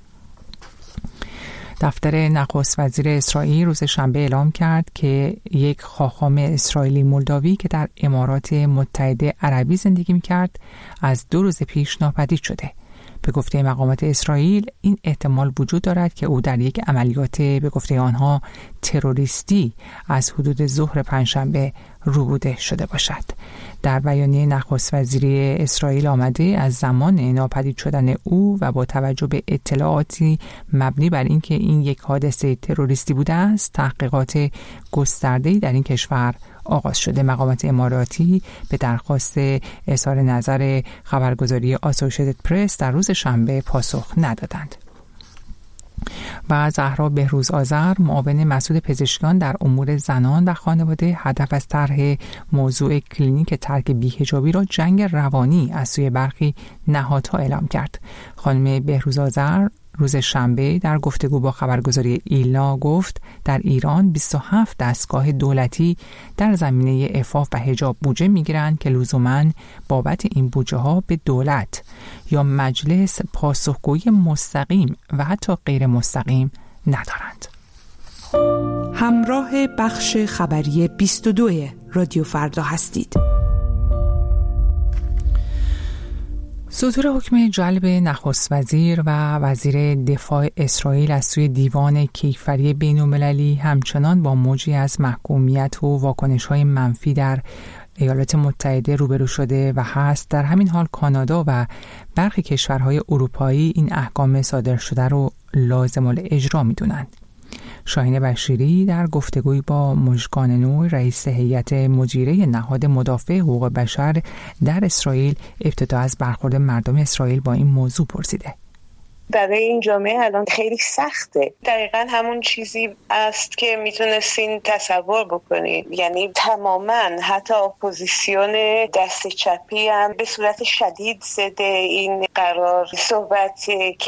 دفتر نخست وزیر اسرائیل روز شنبه اعلام کرد که یک خاخام اسرائیلی مولداوی که در امارات متحده عربی زندگی می‌کرد از 2 روز پیش ناپدید شده. به گفته مقامات اسرائیل این احتمال وجود دارد که او در یک عملیات به گفته آنها تروریستی از حدود ظهر پنجشنبه روبوده شده باشد. در بیانیه نخست وزیری اسرائیل آمده از زمان ناپدید شدن او و با توجه به اطلاعاتی مبنی بر اینکه این یک حادثه تروریستی بوده است، تحقیقات گسترده‌ای در این کشور آغاز شده. مقامات اماراتی به درخواست اظهار نظر خبرگزاری آسوشیتد پرس در روز شنبه پاسخ ندادند. و زهرا بهروز آذر، معاون مسئول پزشکان در امور زنان و خانواده، هدف از طرح موضوع کلینیک ترک بی‌حجابی را جنگ روانی از سوی برخی نهادها اعلام کرد. خانم بهروز آذر روز شنبه در گفتگو با خبرگزاری ایلنا گفت در ایران 27 دستگاه دولتی در زمینه عفاف و حجاب بودجه میگیرند که لزوماً بابت این بودجه ها به دولت یا مجلس پاسخگویی مستقیم و حتی غیر مستقیم ندارند. همراه بخش خبری 22 رادیو فردا هستید. صدور حکم جلب نخست وزیر و وزیر دفاع اسرائیل از سوی دیوان کیفری بین‌المللی همچنان با موجی از محکومیت و واکنش‌های منفی در ایالات متحده روبرو شده و هست. در همین حال کانادا و برخی کشورهای اروپایی این احکام صادر شده رو لازم الاجرا می‌دونند. شاهین بشیری در گفتگوی با مژگان نور رئیس هیئت مدیره نهاد مدافع حقوق بشر در اسرائیل ابتدا از برخورد مردم اسرائیل با این موضوع پرسیده. برای این جامعه الان خیلی سخته. دقیقاً همون چیزی است که میتونستین تصور بکنید. یعنی تماماً حتی اپوزیسیون دست چپی هم به صورت شدید ضد این قرار صحبت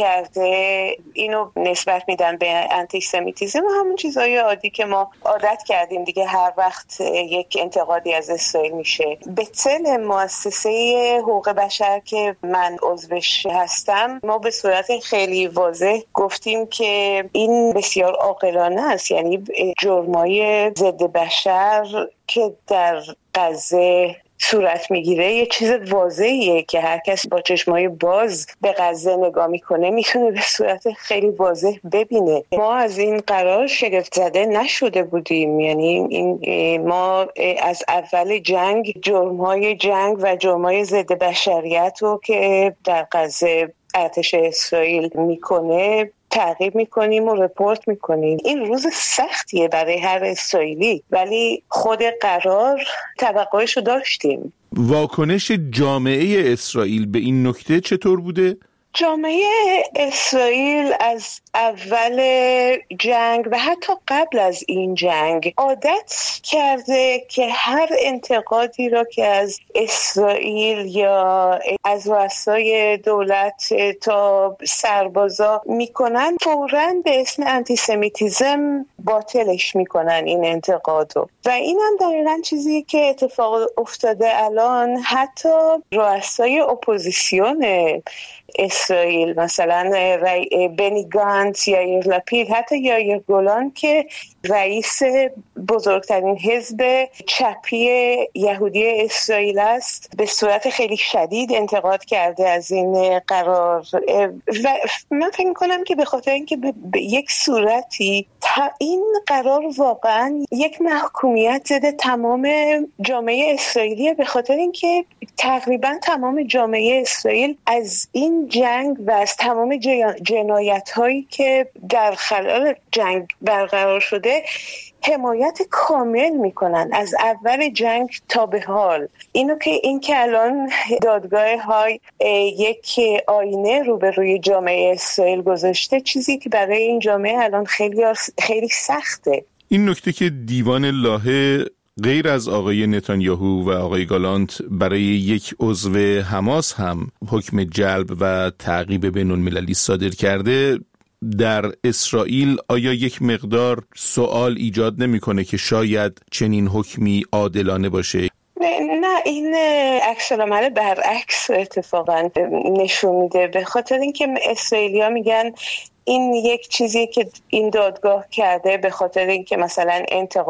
کرده. اینو نسبت میدن به آنتیسمیتیسم و همون چیزای عادی که ما عادت کردیم دیگه. هر وقت یک انتقادی از اسرائیل میشه به طل مؤسسه حقوق بشر که من عضوش هستم، ما به صورت خیلی واضح گفتیم که این بسیار عاقلانه است. یعنی جرمای ضد بشر که در غزه صورت میگیره یه چیز واضحیه که هر کس با چشمای باز به غزه نگاه میکنه میتونه به صورت خیلی واضح ببینه. ما از این قرار شگفت زده نشده بودیم. یعنی ما از اول جنگ جرمای جنگ و جرمای ضد بشریت رو که در غزه ارتش اسرائیل میکنه تعقیب میکنیم و رپورت میکنیم. این روز سختیه برای هر اسرائیلی، ولی خود قرار توقعش رو داشتیم. واکنش جامعه اسرائیل به این نکته چطور بوده؟ جامعه اسرائیل از اول جنگ و حتی قبل از این جنگ عادت کرده که هر انتقادی را که از اسرائیل یا از رؤسای دولت تا سربازا میکنن فوراً به اسم آنتیسمیتیسم باطلش میکنن این انتقادو. و این هم دقیقاً چیزی که اتفاق افتاده الان. حتی رؤسای اپوزیسیون اسرائیل مثلا بنی گانتز یا یائیر لپید، حتی یائیر گولان که رئیس بزرگترین حزب چپی یهودی اسرائیل است، به صورت خیلی شدید انتقاد کرده از این قرار. و من فکر می‌کنم که به خاطر اینکه به یک صورتی این قرار واقعا یک محکومیت ضد تمام جامعه اسرائیلیه، به خاطر اینکه تقریبا تمام جامعه اسرائیل از این جنگ و از تمام جنایت‌هایی که در خلال جنگ برقرار شده حمایت کامل میکنن از اول جنگ تا به حال. این که الان دادگاه های یک آینه روبروی جامعه اسرائیل گذاشته، چیزی که برای این جامعه الان خیلی سخته. این نکته که دیوان لاهه غیر از آقای نتانیاهو و آقای گالانت برای یک عضو حماس هم حکم جلب و تعقیب بین‌المللی صادر کرده، در اسرائیل آیا یک مقدار سوال ایجاد نمی‌کنه که شاید چنین حکمی عادلانه باشه؟ نه، این عکس العمل برعکس اتفاقا نشون میده، به خاطر اینکه اسرائیلی‌ها میگن این یک چیزی که این دادگاه کرده به خاطر اینکه مثلا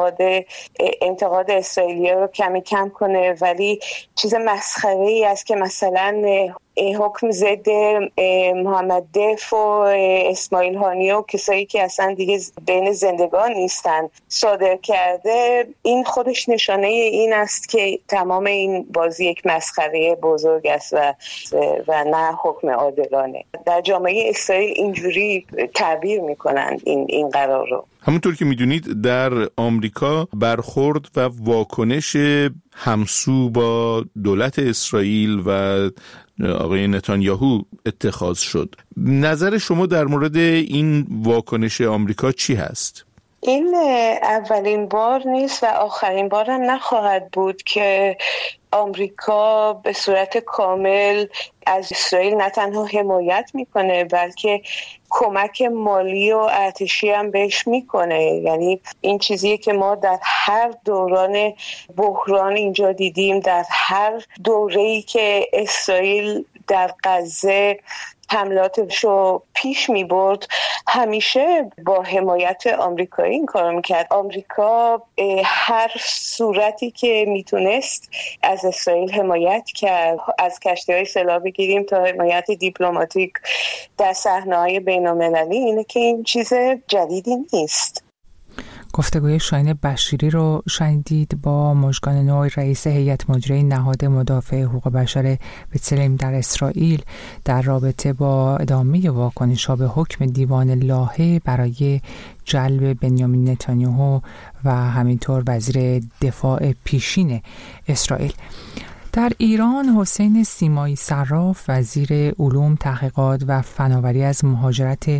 انتقاد اسرائیلی‌ها رو کم کنه، ولی چیز مسخره‌ای است که مثلا حکم ضد محمد دف و اسماعیل هانیه و کسایی که اصلا دیگه بین زندگان نیستن صادر کرده. این خودش نشانه این است که تمام این بازی یک مسخره بزرگ است و نه حکم عادلانه. در جامعه اسرائیل اینجوری تعبیر میکنن این قرار رو. همونطور که میدونید در آمریکا برخورد و واکنش همسو با دولت اسرائیل و آقای نتانیاهو اتخاذ شد. نظر شما در مورد این واکنش آمریکا چی هست؟ این اولین بار نیست و آخرین بار هم نخواهد بود که آمریکا به صورت کامل از اسرائیل نه تنها حمایت میکنه بلکه کمک مالی و ارتشی هم بهش میکنه. یعنی این چیزیه که ما در هر دوران بحران اینجا دیدیم، در هر دوره‌ای که اسرائیل در غزه حملاتش رو پیش می برد همیشه با حمایت آمریکایی این کار میکرد. آمریکا هر صورتی که میتونست از اسرائیل حمایت کرد، از کشتی‌های سلاح بگیریم تا حمایت دیپلماتیک در صحنه‌های بین‌المللی. اینه که این چیز جدیدی نیست. گفتگوی شاهین بشیری رو شنیدید با مژگان نوی، رئیس هیئت مدیره نهاد مدافع حقوق بشر بتلهیم در اسرائیل، در رابطه با ادامه واکنش‌ها به حکم دیوان لاهه برای جلب بنیامین نتانیاهو و همینطور وزیر دفاع پیشین اسرائیل. در ایران حسین سیمایی صراف، وزیر علوم، تحقیقات و فناوری، از مهاجرت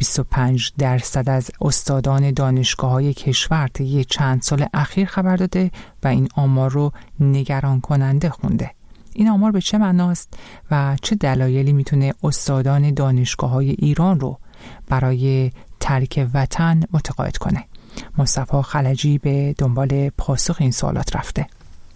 25% از استادان دانشگاه‌های کشور طی چند سال اخیر خبر داده و این آمار رو نگران کننده خونده. این آمار به چه معناست و چه دلایلی میتونه استادان دانشگاه‌های ایران رو برای ترک وطن متقاعد کنه؟ مصطفی خلجی به دنبال پاسخ این سوالات رفته.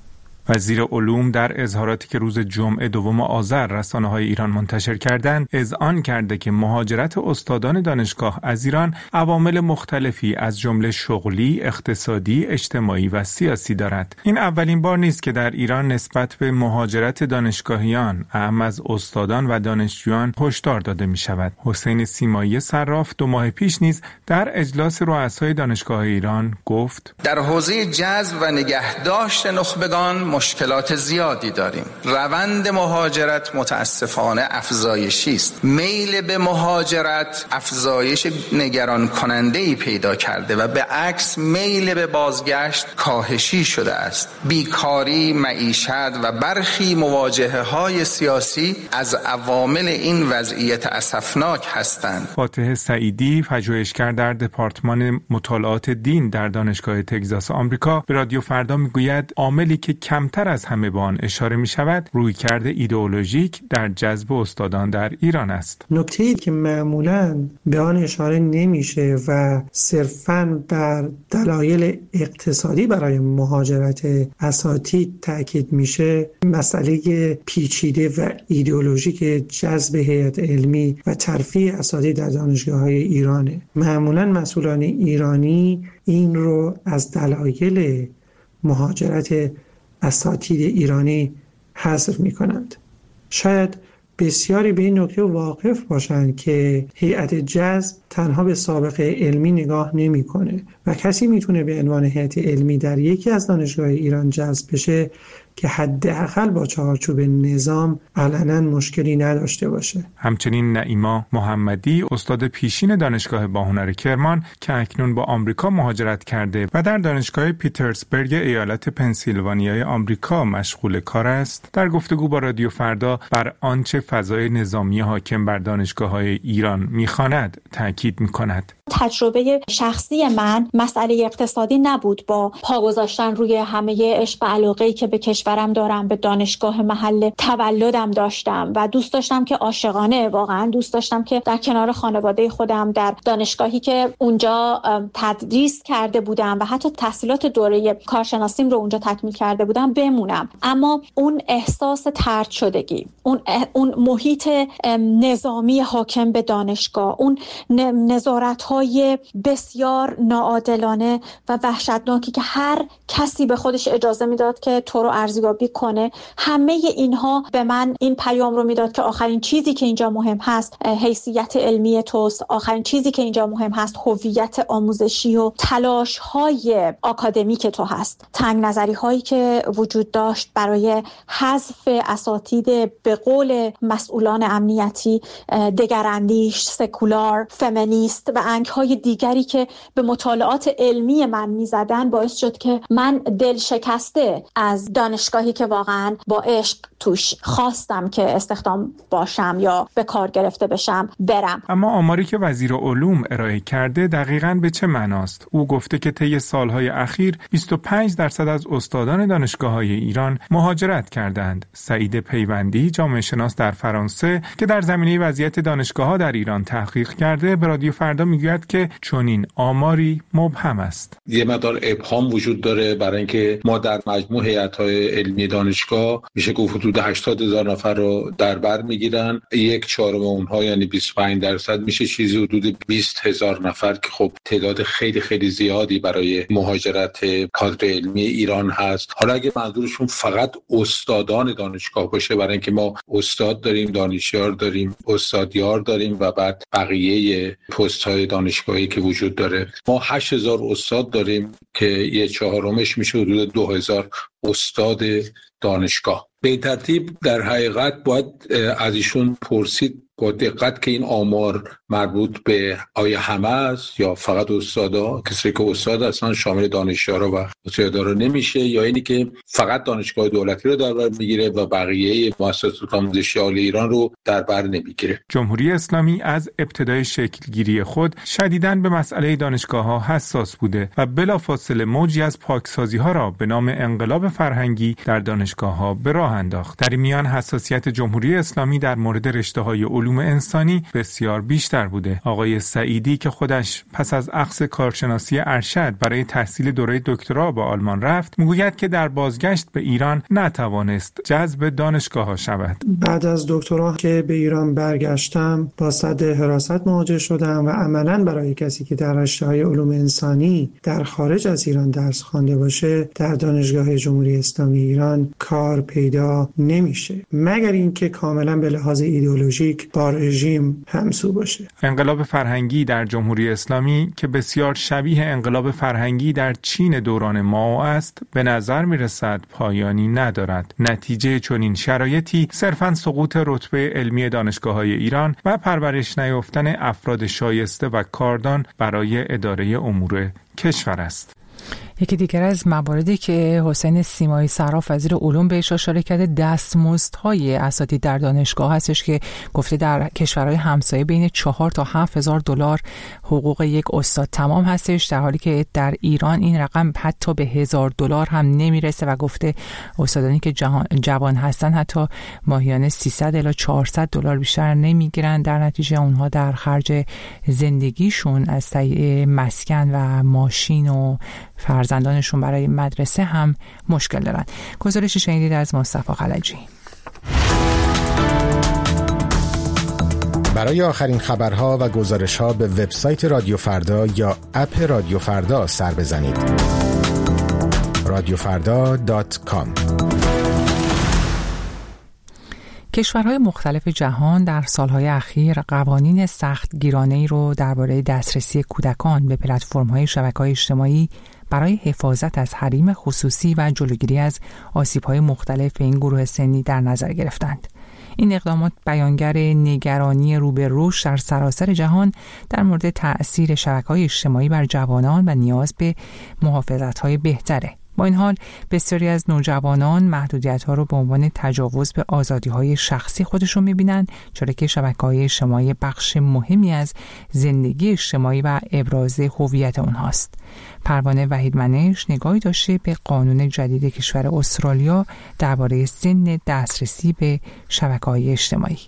وزیر علوم در اظهاراتی که روز جمعه 2 آذر رسانه‌های ایران منتشر کردند، اذعان کرده که مهاجرت استادان دانشگاه از ایران عوامل مختلفی از جمله شغلی، اقتصادی، اجتماعی و سیاسی دارد. این اولین بار نیست که در ایران نسبت به مهاجرت دانشگاهیان، اهم از استادان و دانشجویان، هشدار داده می‌شود. حسین سیمایی صراف 2 ماه پیش نیز در اجلاس رؤسای دانشگاه ایران گفت: در حوزه جذب و نگهداشت نخبگان مشکلات زیادی داریم. روند مهاجرت متاسفانه افزایشی است. میل به مهاجرت افزایش نگران کننده‌ای پیدا کرده و به عکس میل به بازگشت کاهشی شده است. بیکاری، معیشت و برخی مواجهه‌های سیاسی از عوامل این وضعیت اسفناک هستند. فاتح سعیدی، پژوهشگر در دپارتمان مطالعات دین در دانشگاه تگزاس آمریکا، به رادیو فردا میگوید عاملی که کمتر از همه به آن اشاره می شود رویکرد ایدئولوژیک در جذب استادان در ایران است. نکته‌ای که معمولاً به آن اشاره نمیشه و صرفاً بر دلایل اقتصادی برای مهاجرت اساتید تاکید میشه، مسئله پیچیده و ایدئولوژیک جذب هیئت علمی و ترفیع اساتید در دانشگاه‌های ایرانه. معمولاً مسئولان ایرانی این رو از دلایل مهاجرت اساتید ایرانی حذف می کنند. شاید بسیاری به این نکته واقف باشند که هیئت جذب تنها به سابقه علمی نگاه نمی کنه و کسی میتونه به عنوان هیئت علمی در یکی از دانشگاه ایران جذب بشه که حداقل با چارچوب نظام علنا مشکلی نداشته باشه. همچنین نعیما محمدی، استاد پیشین دانشگاه باهنر کرمان که اکنون با آمریکا مهاجرت کرده و در دانشگاه پیترزبورگ ایالت پنسیلوانیای آمریکا مشغول کار است، در گفتگو با رادیو فردا بر آنچه فضای نظامی حاکم بر دانشگاه‌های ایران می‌خواند تاکید می‌کند. تجربه شخصی من مسئله اقتصادی نبود، با پا گذاشتن روی همه عشق و علاقه‌ای که به کشورم دارم، به دانشگاه محل تولدم داشتم و دوست داشتم که عاشقانه، واقعا دوست داشتم که در کنار خانواده خودم در دانشگاهی که اونجا تدریس کرده بودم و حتی تحصیلات دوره کارشناسیم رو اونجا تکمیل کرده بودم بمونم. اما اون احساس طرد شدگی، اون محیط نظامی حاکم به دانشگاه، اون نظارت‌های بسیار ناعادلانه و وحشتناکی که هر کسی به خودش اجازه میداد که تو رو ارزیابی کنه، همه اینها به من این پیام رو میداد که آخرین چیزی که اینجا مهم هست حیثیت علمی توست، آخرین چیزی که اینجا مهم هست هویت آموزشی و تلاش‌های آکادمیک تو هست. تنگ نظری هایی که وجود داشت برای حذف اساتید به قول مسئولان امنیتی دگراندیش، سکولار، فمینیست و های دیگری که به مطالعات علمی من میزدن باعث شد که من دل شکسته از دانشگاهی که واقعا با عشق توش خواستم که استخدام باشم یا به کار گرفته بشم برم. اما آماری که وزیر علوم ارائه کرده دقیقاً به چه معناست؟ او گفته که طی سالهای اخیر 25% از استادان دانشگاه‌های ایران مهاجرت کردند. سعید پیوندی، جامعه شناس در فرانسه که در زمینه وضعیت دانشگاه‌ها در ایران تحقیق کرده، به رادیو فردا میگوید که چنین آماری مبهم است. یه مقدار ابهام وجود داره برای اینکه ما در مجموع هیئت‌های علمی دانشگاه میشه گفت حدود 80,000 نفر رو در بر میگیرن. 1/4 اونها یعنی 25% میشه چیزی حدود 20,000 نفر که خب تعداد خیلی خیلی زیادی برای مهاجرت کادر علمی ایران هست. حالا اگه منظورشون فقط استادان دانشگاه باشه، برای اینکه ما استاد داریم، دانشیار داریم، استادیار داریم و بعد بقیه پست‌های دانشگاهی که وجود داره، ما 8,000 استاد داریم که 1/4 میشه حدود 2,000 استاد دانشگاه. به ترتیب در حقیقت باید از ایشون پرسید با دقت که این آمار مربوط به آیا همه است یا فقط استادا، کسی که استاد اصلا شامل دانشیارا و استادارا نمیشه، یا اینی که فقط دانشگاه دولتی رو در بر میگیره و بقیه مؤسسات آموزشی عالی ایران رو در بر نمیگیره. جمهوری اسلامی از ابتدای شکلگیری خود شدیداً به مسئله دانشگاه‌ها حساس بوده و بلافاصله موجی از پاکسازی‌ها را به نام انقلاب فرهنگی در دانشگاه‌ها به راه انداخت. در این میان حساسیت جمهوری اسلامی در مورد رشته‌های علوم انسانی بسیار بیشتر بوده. آقای سعیدی که خودش پس از اخذ کارشناسی ارشد برای تحصیل دوره دکترا به آلمان رفت، میگوید که در بازگشت به ایران نتوانست جذب دانشگاه‌ها شود. بعد از دکترا که به ایران برگشتم با صد حراست مواجه شدم و عملاً برای کسی که در رشته‌های علوم انسانی در خارج از ایران درس خوانده باشه در دانشگاه جمهوری اسلامی ایران کار پیدا نمیشه، مگر اینکه کاملاً به لحاظ ایدئولوژیک با رژیم همسو باشه. انقلاب فرهنگی در جمهوری اسلامی که بسیار شبیه انقلاب فرهنگی در چین دوران مائو است، به نظر میرسد پایانی ندارد. نتیجه چنین شرایطی صرفاً سقوط رتبه علمی دانشگاه‌های ایران و پرورش نیافتن افراد شایسته و کاردان برای اداره امور کشور است. یکی دیگر از مواردی که حسین سیمایی صراف وزیر علوم بهش اشاره کرده دستمزدهای اساتید در دانشگاه هستش که گفته در کشورهای همسایه بین 4 تا 7,000 دلار حقوق یک استاد تمام هستش، در حالی که در ایران این رقم حتی به 1,000 دلار هم نمیرسه و گفته استادانی که جوان هستن حتی ماهیانه 300 الی 400 دلار بیشتر نمیگیرن. در نتیجه اونها در خرج زندگیشون از تهیه مسکن و ماشین و فرزندانشون برای مدرسه هم مشکل دارن. گزارشی شنیدید از مصطفی خلجی. برای آخرین خبرها و گزارش‌ها به وبسایت رادیو فردا یا اپ رادیو فردا سر بزنید. radiofarda.com. کشورهای مختلف جهان در سالهای اخیر قوانین سختگیرانه‌ای رو درباره دسترسی کودکان به پلتفرم‌های شبکه‌های اجتماعی برای حفاظت از حریم خصوصی و جلوگیری از آسیب‌های مختلف این گروه سنی در نظر گرفتند. این اقدامات بیانگر نگرانی رو به رشد در سراسر جهان در مورد تأثیر شبکه‌های اجتماعی بر جوانان و نیاز به محافظت‌های بهتره. با این حال بسیاری از نوجوانان محدودیت‌ها رو به عنوان تجاوز به آزادی‌های شخصی خودشون می‌بینن، چرا که شبکه‌های اجتماعی بخش مهمی از زندگی اجتماعی و ابراز هویت اونهاست. پروانه وحیدمنش نگاهی داشته به قانون جدید کشور استرالیا درباره سن دسترسی به شبکه‌های اجتماعی.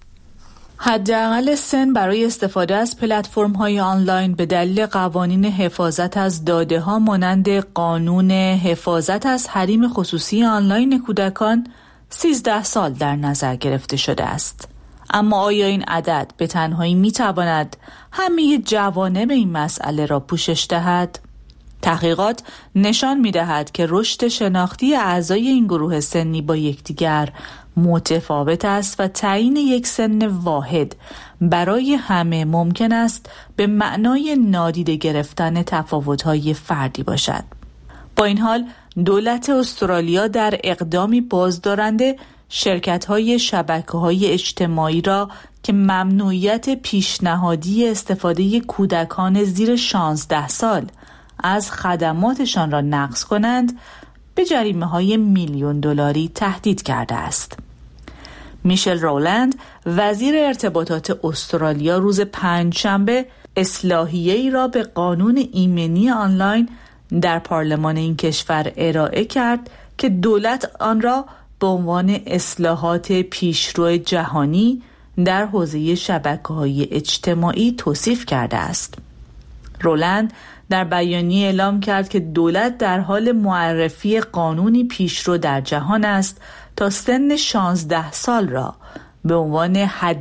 حداقل سن برای استفاده از پلتفرم‌های آنلاین به دلیل قوانین حفاظت از داده‌ها مانند قانون حفاظت از حریم خصوصی آنلاین کودکان 13 سال در نظر گرفته شده است. اما آیا این عدد به تنهایی می‌تواند همه جوانب این مسئله را پوشش دهد؟ تحقیقات نشان می‌دهد که رشد شناختی اعضای این گروه سنی با یکدیگر متفاوت است و تعیین یک سن واحد برای همه ممکن است به معنای نادیده گرفتن تفاوت‌های فردی باشد. با این حال دولت استرالیا در اقدامی بازدارنده شرکت‌های شبکه‌های اجتماعی را که ممنوعیت پیشنهادی استفاده کودکان زیر 16 سال از خدماتشان را نقض کنند به جریمه‌های $1,000,000 تهدید کرده است. میشل رولند وزیر ارتباطات استرالیا روز پنجشنبه اصلاحیه‌ای را به قانون ایمنی آنلاین در پارلمان این کشور ارائه کرد که دولت آن را به عنوان اصلاحات پیشرو جهانی در حوزه شبکه‌های اجتماعی توصیف کرده است. رولند در بیانیه اعلام کرد که دولت در حال معرفی قانونی پیشرو در جهان است تا سن 16 سال را به عنوان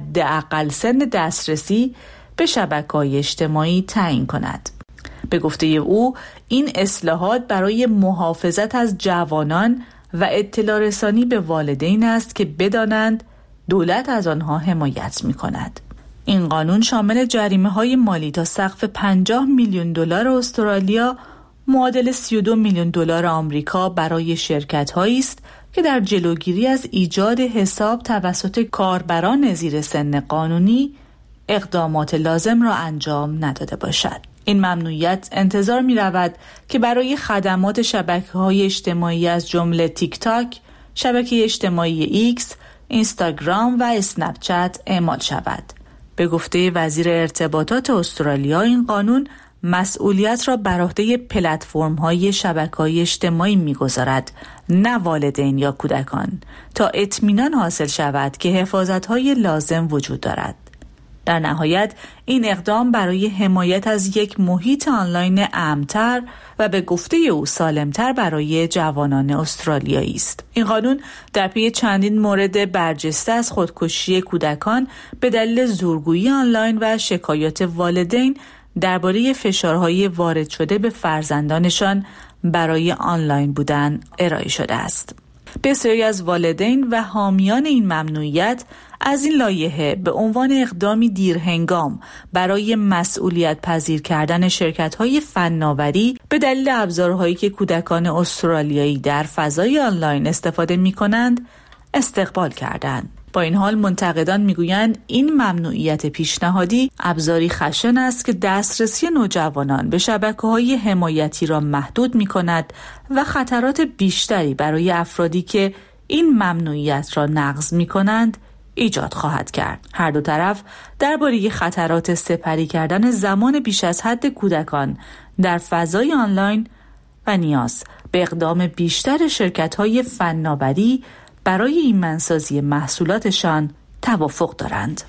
حداقل سن دسترسی به شبکه‌های اجتماعی تعیین کند. به گفته او این اصلاحات برای محافظت از جوانان و اطلاع رسانی به والدین است که بدانند دولت از آنها حمایت می‌کند. این قانون شامل جریمه‌های مالی تا سقف 50 میلیون دلار استرالیا معادل 32 میلیون دلار آمریکا برای شرکت‌هایی است که در جلوگیری از ایجاد حساب توسط کاربران زیر سن قانونی اقدامات لازم را انجام نداده باشد. این ممنوعیت انتظار می رود که برای خدمات شبکه‌های اجتماعی از جمله تیک تاک، شبکه اجتماعی ایکس، اینستاگرام و اسنپ چت اعمال شود. به گفته وزیر ارتباطات استرالیا این قانون مسئولیت را بر عهده پلتفرم‌های شبکه‌های اجتماعی می‌گذارد، نه والدین یا کودکان، تا اطمینان حاصل شود که حفاظت‌های لازم وجود دارد. در نهایت این اقدام برای حمایت از یک محیط آنلاین امن‌تر و به گفته او سالم‌تر برای جوانان استرالیایی است. این قانون در پی چندین مورد برجسته از خودکشی کودکان به دلیل زورگویی آنلاین و شکایات والدین درباره فشارهای وارد شده به فرزندانشان برای آنلاین بودن ارائه شده است. بسیاری از والدین و حامیان این ممنوعیت از این لایحه به عنوان اقدامی دیرهنگام برای مسئولیت پذیر کردن شرکت‌های فناوری به دلیل ابزارهایی که کودکان استرالیایی در فضای آنلاین استفاده می‌کنند استقبال کردند. با این حال منتقدان میگویند این ممنوعیت پیشنهادی ابزاری خشن است که دسترسی نوجوانان به شبکه‌های حمایتی را محدود می‌کند و خطرات بیشتری برای افرادی که این ممنوعیت را نقض می‌کنند ایجاد خواهد کرد. هر دو طرف درباره خطرات سپری کردن زمان بیش از حد کودکان در فضای آنلاین و نیاز به اقدام بیشتر شرکت‌های فناوری برای ایمنسازی محصولاتشان توافق دارند.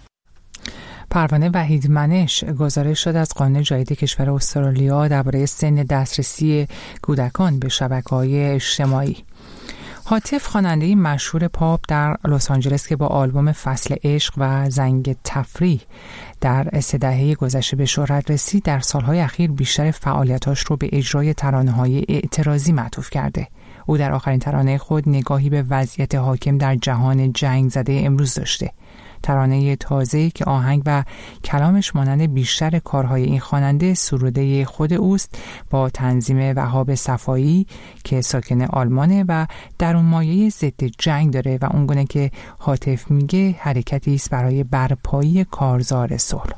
پروانه وحیدمنش گزارش شد از قانون جدید کشور استرالیا درباره سن دسترسی کودکان به شبکه‌های اجتماعی. هاتف خواننده مشهور پاپ در لس آنجلس که با آلبوم فصل عشق و زنگ تفریح در 3 دهه گذشته به شهرت رسید، در سالهای اخیر بیشتر فعالیتاش رو به اجرای ترانه‌های اعتراضی معطوف کرده. او در آخرین ترانه خود نگاهی به وضعیت حاکم در جهان جنگ زده امروز داشته. ترانه تازه‌ای که آهنگ و کلامش مانند بیشتر کارهای این خواننده سروده خود اوست، با تنظیم وهاب صفایی که ساکن آلمانه و در اون مایه ضد جنگ داره و اونگونه که هاتف میگه حرکتی است برای برپایی کارزار صلح.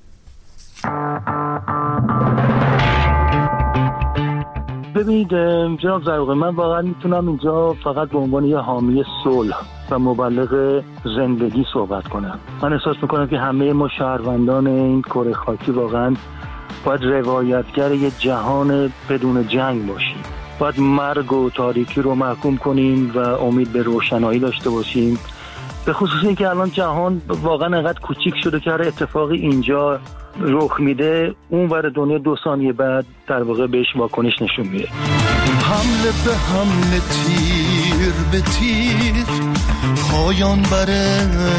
ببینید جناب زرقی، من واقعا میتونم اینجا فقط به عنوان یه حامی صلح و مبلغ زندگی صحبت کنم. من احساس میکنم که همه ما شهروندان این کره خاکی واقعا باید روایتگر یه جهان بدون جنگ باشیم. باید مرگ و تاریکی رو محکوم کنیم و امید به روشنایی داشته باشیم، به خصوص اینکه الان جهان واقعا انقدر کوچیک شده که هر اتفاقی اینجا رخ میده اون ور دنیا 2 ثانیه بعد در واقع بهش واکنش نشون میده. حمله به حمله، تیر به تیر، پایان بر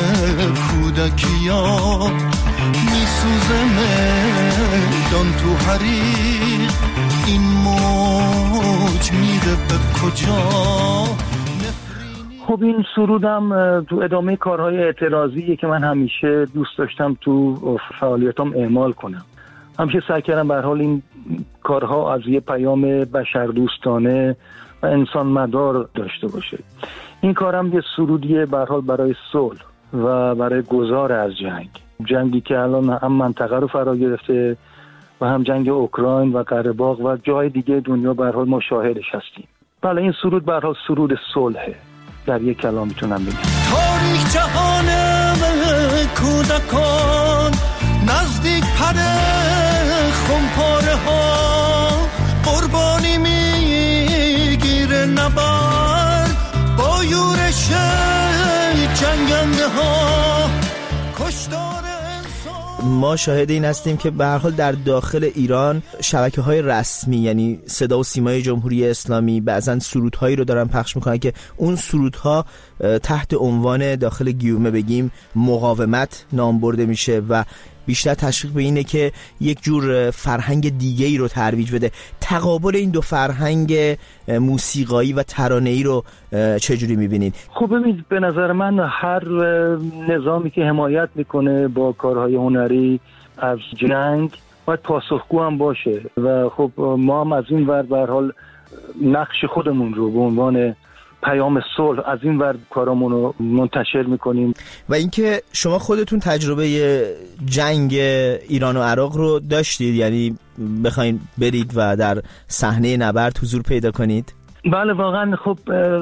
کودکیا، میسوزه میدان تو حریق، این موج میره به کجا؟ خب این سرودم تو ادامه کارهای اعتراضیه که من همیشه دوست داشتم تو فعالیتام اعمال کنم. همیشه سعی کردم به هر حال این کارها از یه پیام بشردوستانه و انسان مدار داشته باشه. این کارم یه سرودیه به هر حال برای صلح و برای گذار از جنگی که الان هم منطقه رو فرا گرفته و هم جنگ اوکراین و قره باغ و جای دیگه دنیا به هر حال ما شاهدش هستیم. بله این سرود به هر حال سرود صلحه. در یک کلام میتونم بگم تاریخ جهان کودکان، نزدیک پره خمپاره ها، قربانی میگیره نبرد با یورش جنگنده ها. ما شاهد این هستیم که به هر حال در داخل ایران شبکه‌های رسمی یعنی صدا و سیمای جمهوری اسلامی بعضن سرودهایی رو دارن پخش میکنن که اون سرودها تحت عنوان داخل گیومه بگیم مقاومت نام برده میشه و بیشتر تشویق به اینه که یک جور فرهنگ دیگه‌ای رو ترویج بده. تقابل این دو فرهنگ موسیقایی و ترانه‌ای رو چجوری می‌بینید؟ خب ببینید، به نظر من هر نظامی که حمایت میکنه با کارهای هنری از جنگ باید پاسخگو هم باشه و خب ما هم از این ور به هر حال نقش خودمون رو به عنوان پیام صلح از این ور کارامون رو منتشر میکنیم. و اینکه شما خودتون تجربه جنگ ایران و عراق رو داشتید، یعنی بخواید برید و در صحنه نبرد حضور پیدا کنید؟ بله واقعا. خب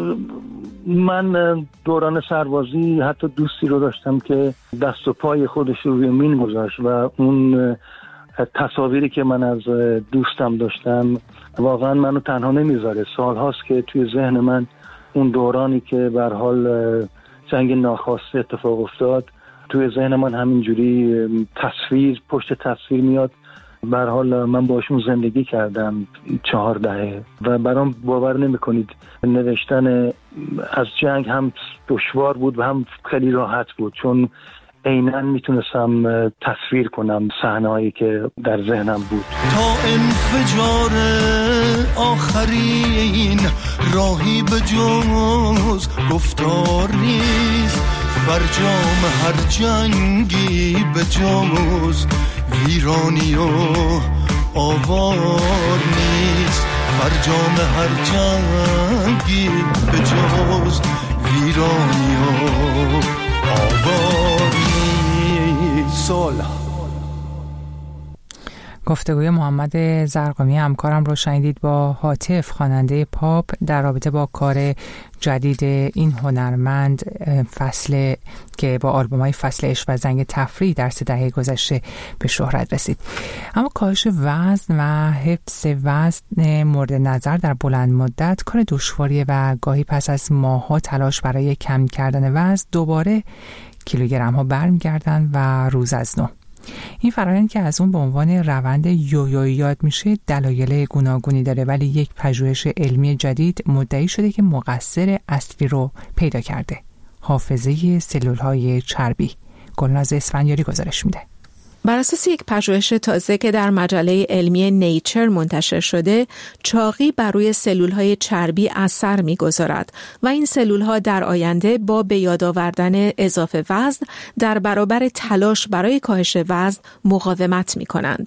من دوران سربازی حتی دوستی رو داشتم که دست و پای خودش رو روی مین گذاشت و اون تصاویری که من از دوستم داشتم واقعا منو تنها نمیذاره. سال هاست که توی ذهن من اون دورانی که به هر حال جنگ ناخواسته اتفاق افتاد توی ذهن من همینجوری تصویر پشت تصویر میاد. به هر حال من باشون زندگی کردم 4 دهه و برام باور نمی‌کنید نوشتن از جنگ هم دشوار بود و هم خیلی راحت بود، چون عیناً میتونستم تصویر کنم صحنه‌هایی که در ذهنم بود. تا انفجار آخرین راهی به جز گفتار نیست، فرجام هر جنگی به جز ویرانی و آوار نیست، فرجام هر جنگی به جز ویرانی و آوار نیست. گفتگوی محمد زرقامی همکارم رو شنیدید با هاتف، خواننده پاپ، در رابطه با کار جدید این هنرمند فصل که با آلبوم‌های فصل عشق و زنگ تفریح در 3 دهه گذشته به شهرت رسید. اما کاهش وزن و حفظ وزن مورد نظر در بلند مدت کار دشواریه و گاهی پس از ماه‌ها تلاش برای کم کردن وزن دوباره کیلوگرم‌ها برمیگردن و روز از نو. این فرآیند که از اون به عنوان روند یویویی یاد میشه دلایل گوناگونی داره، ولی یک پژوهش علمی جدید مدعی شده که مقصر اصلی رو پیدا کرده: حافظه سلول‌های چربی. گلناز اسفندیاری گزارش میده. بر اساس یک پژوهش تازه که در مجله علمی نیچر منتشر شده، چاقی بر روی سلول‌های چربی اثر می‌گذارد و این سلول‌ها در آینده با به یاد آوردن اضافه وزن در برابر تلاش برای کاهش وزن مقاومت می‌کنند.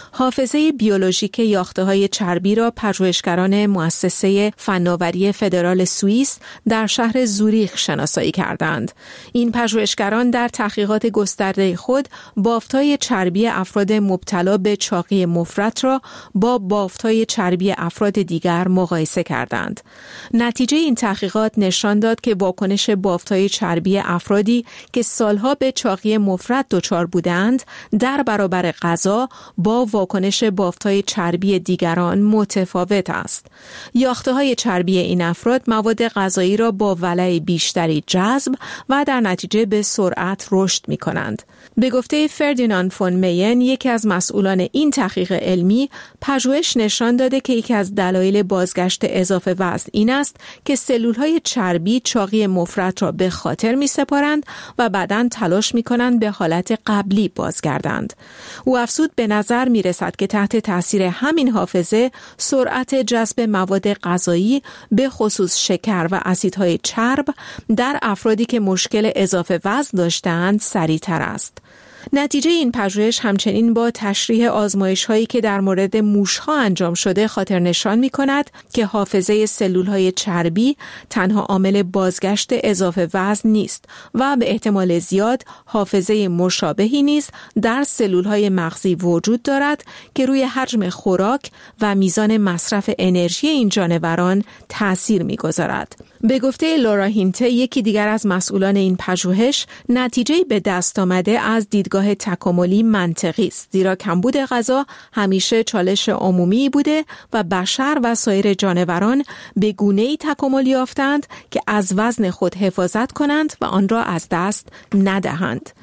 حافظه بیولوژیک یافته‌های چربی را پژوهشگران مؤسسه فناوری فدرال سوئیس در شهر زوریخ شناسایی کردند. این پژوهشگران در تحقیقات گسترده خود بافت‌های چربی افراد مبتلا به چاقی مفرط را با بافت‌های چربی افراد دیگر مقایسه کردند. نتیجه این تحقیقات نشان داد که واکنش بافت‌های چربی افرادی که سالها به چاقی مفرط دچار بودند در برابر غذا با واکنش بافت‌های چربی دیگران متفاوت است. یافته‌های چربی این افراد مواد غذایی را با ولع بیشتری جذب و در نتیجه به سرعت رشد می‌کنند. به گفته فردیناند فون مین، یکی از مسئولان این تحقیق علمی، پژوهش نشان داده که یکی از دلایل بازگشت اضافه وزن این است که سلول‌های چربی چاقی مفرط را به خاطر می‌سپارند و بعداً تلاش می‌کنند به حالت قبلی بازگردند. او افزود به نظر می‌رسد که تحت تاثیر همین حافظه سرعت جذب مواد غذایی به خصوص شکر و اسیدهای چرب در افرادی که مشکل اضافه وزن داشتند سریع‌تر است. نتیجه این پژوهش همچنین با تشریح آزمایش‌هایی که در مورد موش‌ها انجام شده خاطر نشان می‌کند که حافظه سلول‌های چربی تنها عامل بازگشت اضافه وزن نیست و به احتمال زیاد حافظه مشابهی نیز در سلول‌های مغزی وجود دارد که روی حجم خوراک و میزان مصرف انرژی این جانوران تأثیر می‌گذارد. به گفته لورا هینته، یکی دیگر از مسئولان این پژوهش، نتیجه به دست آمده از دیدگاه تکاملی منطقی است، زیرا کمبود غذا همیشه چالش عمومی بوده و بشر و سایر جانوران به گونه‌ای تکامل یافتند که از وزن خود حفاظت کنند و آن را از دست ندهند.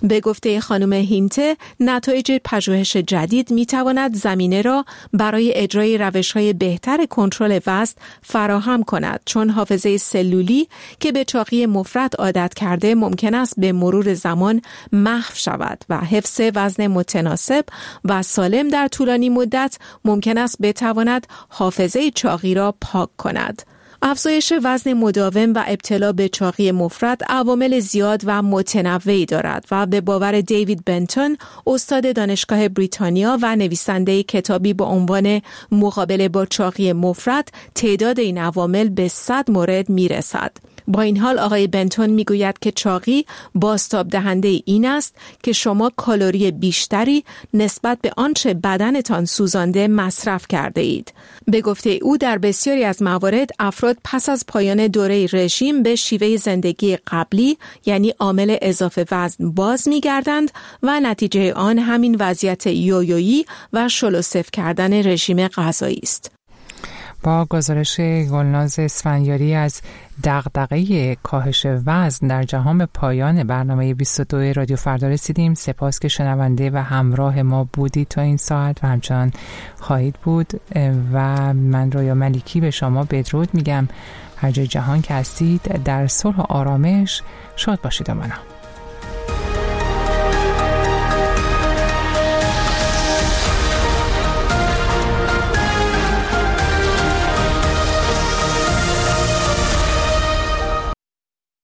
به گفته خانم هینته، نتایج پژوهش جدید میتواند زمینه را برای اجرای روش‌های بهتر کنترل وزن فراهم کند، چون حافظه سلولی که به چاقی مفرط عادت کرده ممکن است به مرور زمان محو شود و حفظ وزن متناسب و سالم در طولانی مدت ممکن است بتواند حافظه چاقی را پاک کند. افزایش وزن مداوم و ابتلا به چاقی مفرط عوامل زیاد و متنوعی دارد و به باور دیوید بنتون، استاد دانشگاه بریتانیا و نویسنده کتابی با عنوان مقابله با چاقی مفرط، تعداد این عوامل به 100 مورد میرسد. با این حال آقای بنتون میگوید که چاقی بازتاب دهنده این است که شما کالری بیشتری نسبت به آنچه بدنتان سوزانده مصرف کرده اید. به گفته او در بسیاری از موارد افراد پس از پایان دوره رژیم به شیوه زندگی قبلی یعنی عامل اضافه وزن باز میگردند و نتیجه آن همین وضعیت یویویی و شلوصف کردن رژیم غذایی است. با گزارش گلناز اسفندیاری از دغدغه کاهش وزن در جهان به پایان برنامه 22 رادیو فردا رسیدیم. سپاس که شنونده و همراه ما بودید تا این ساعت و همچنان خواهید بود و من رویا ملیکی به شما بدرود میگم. هر جای جهان که هستید در صلح و آرامش شاد باشید. امنا.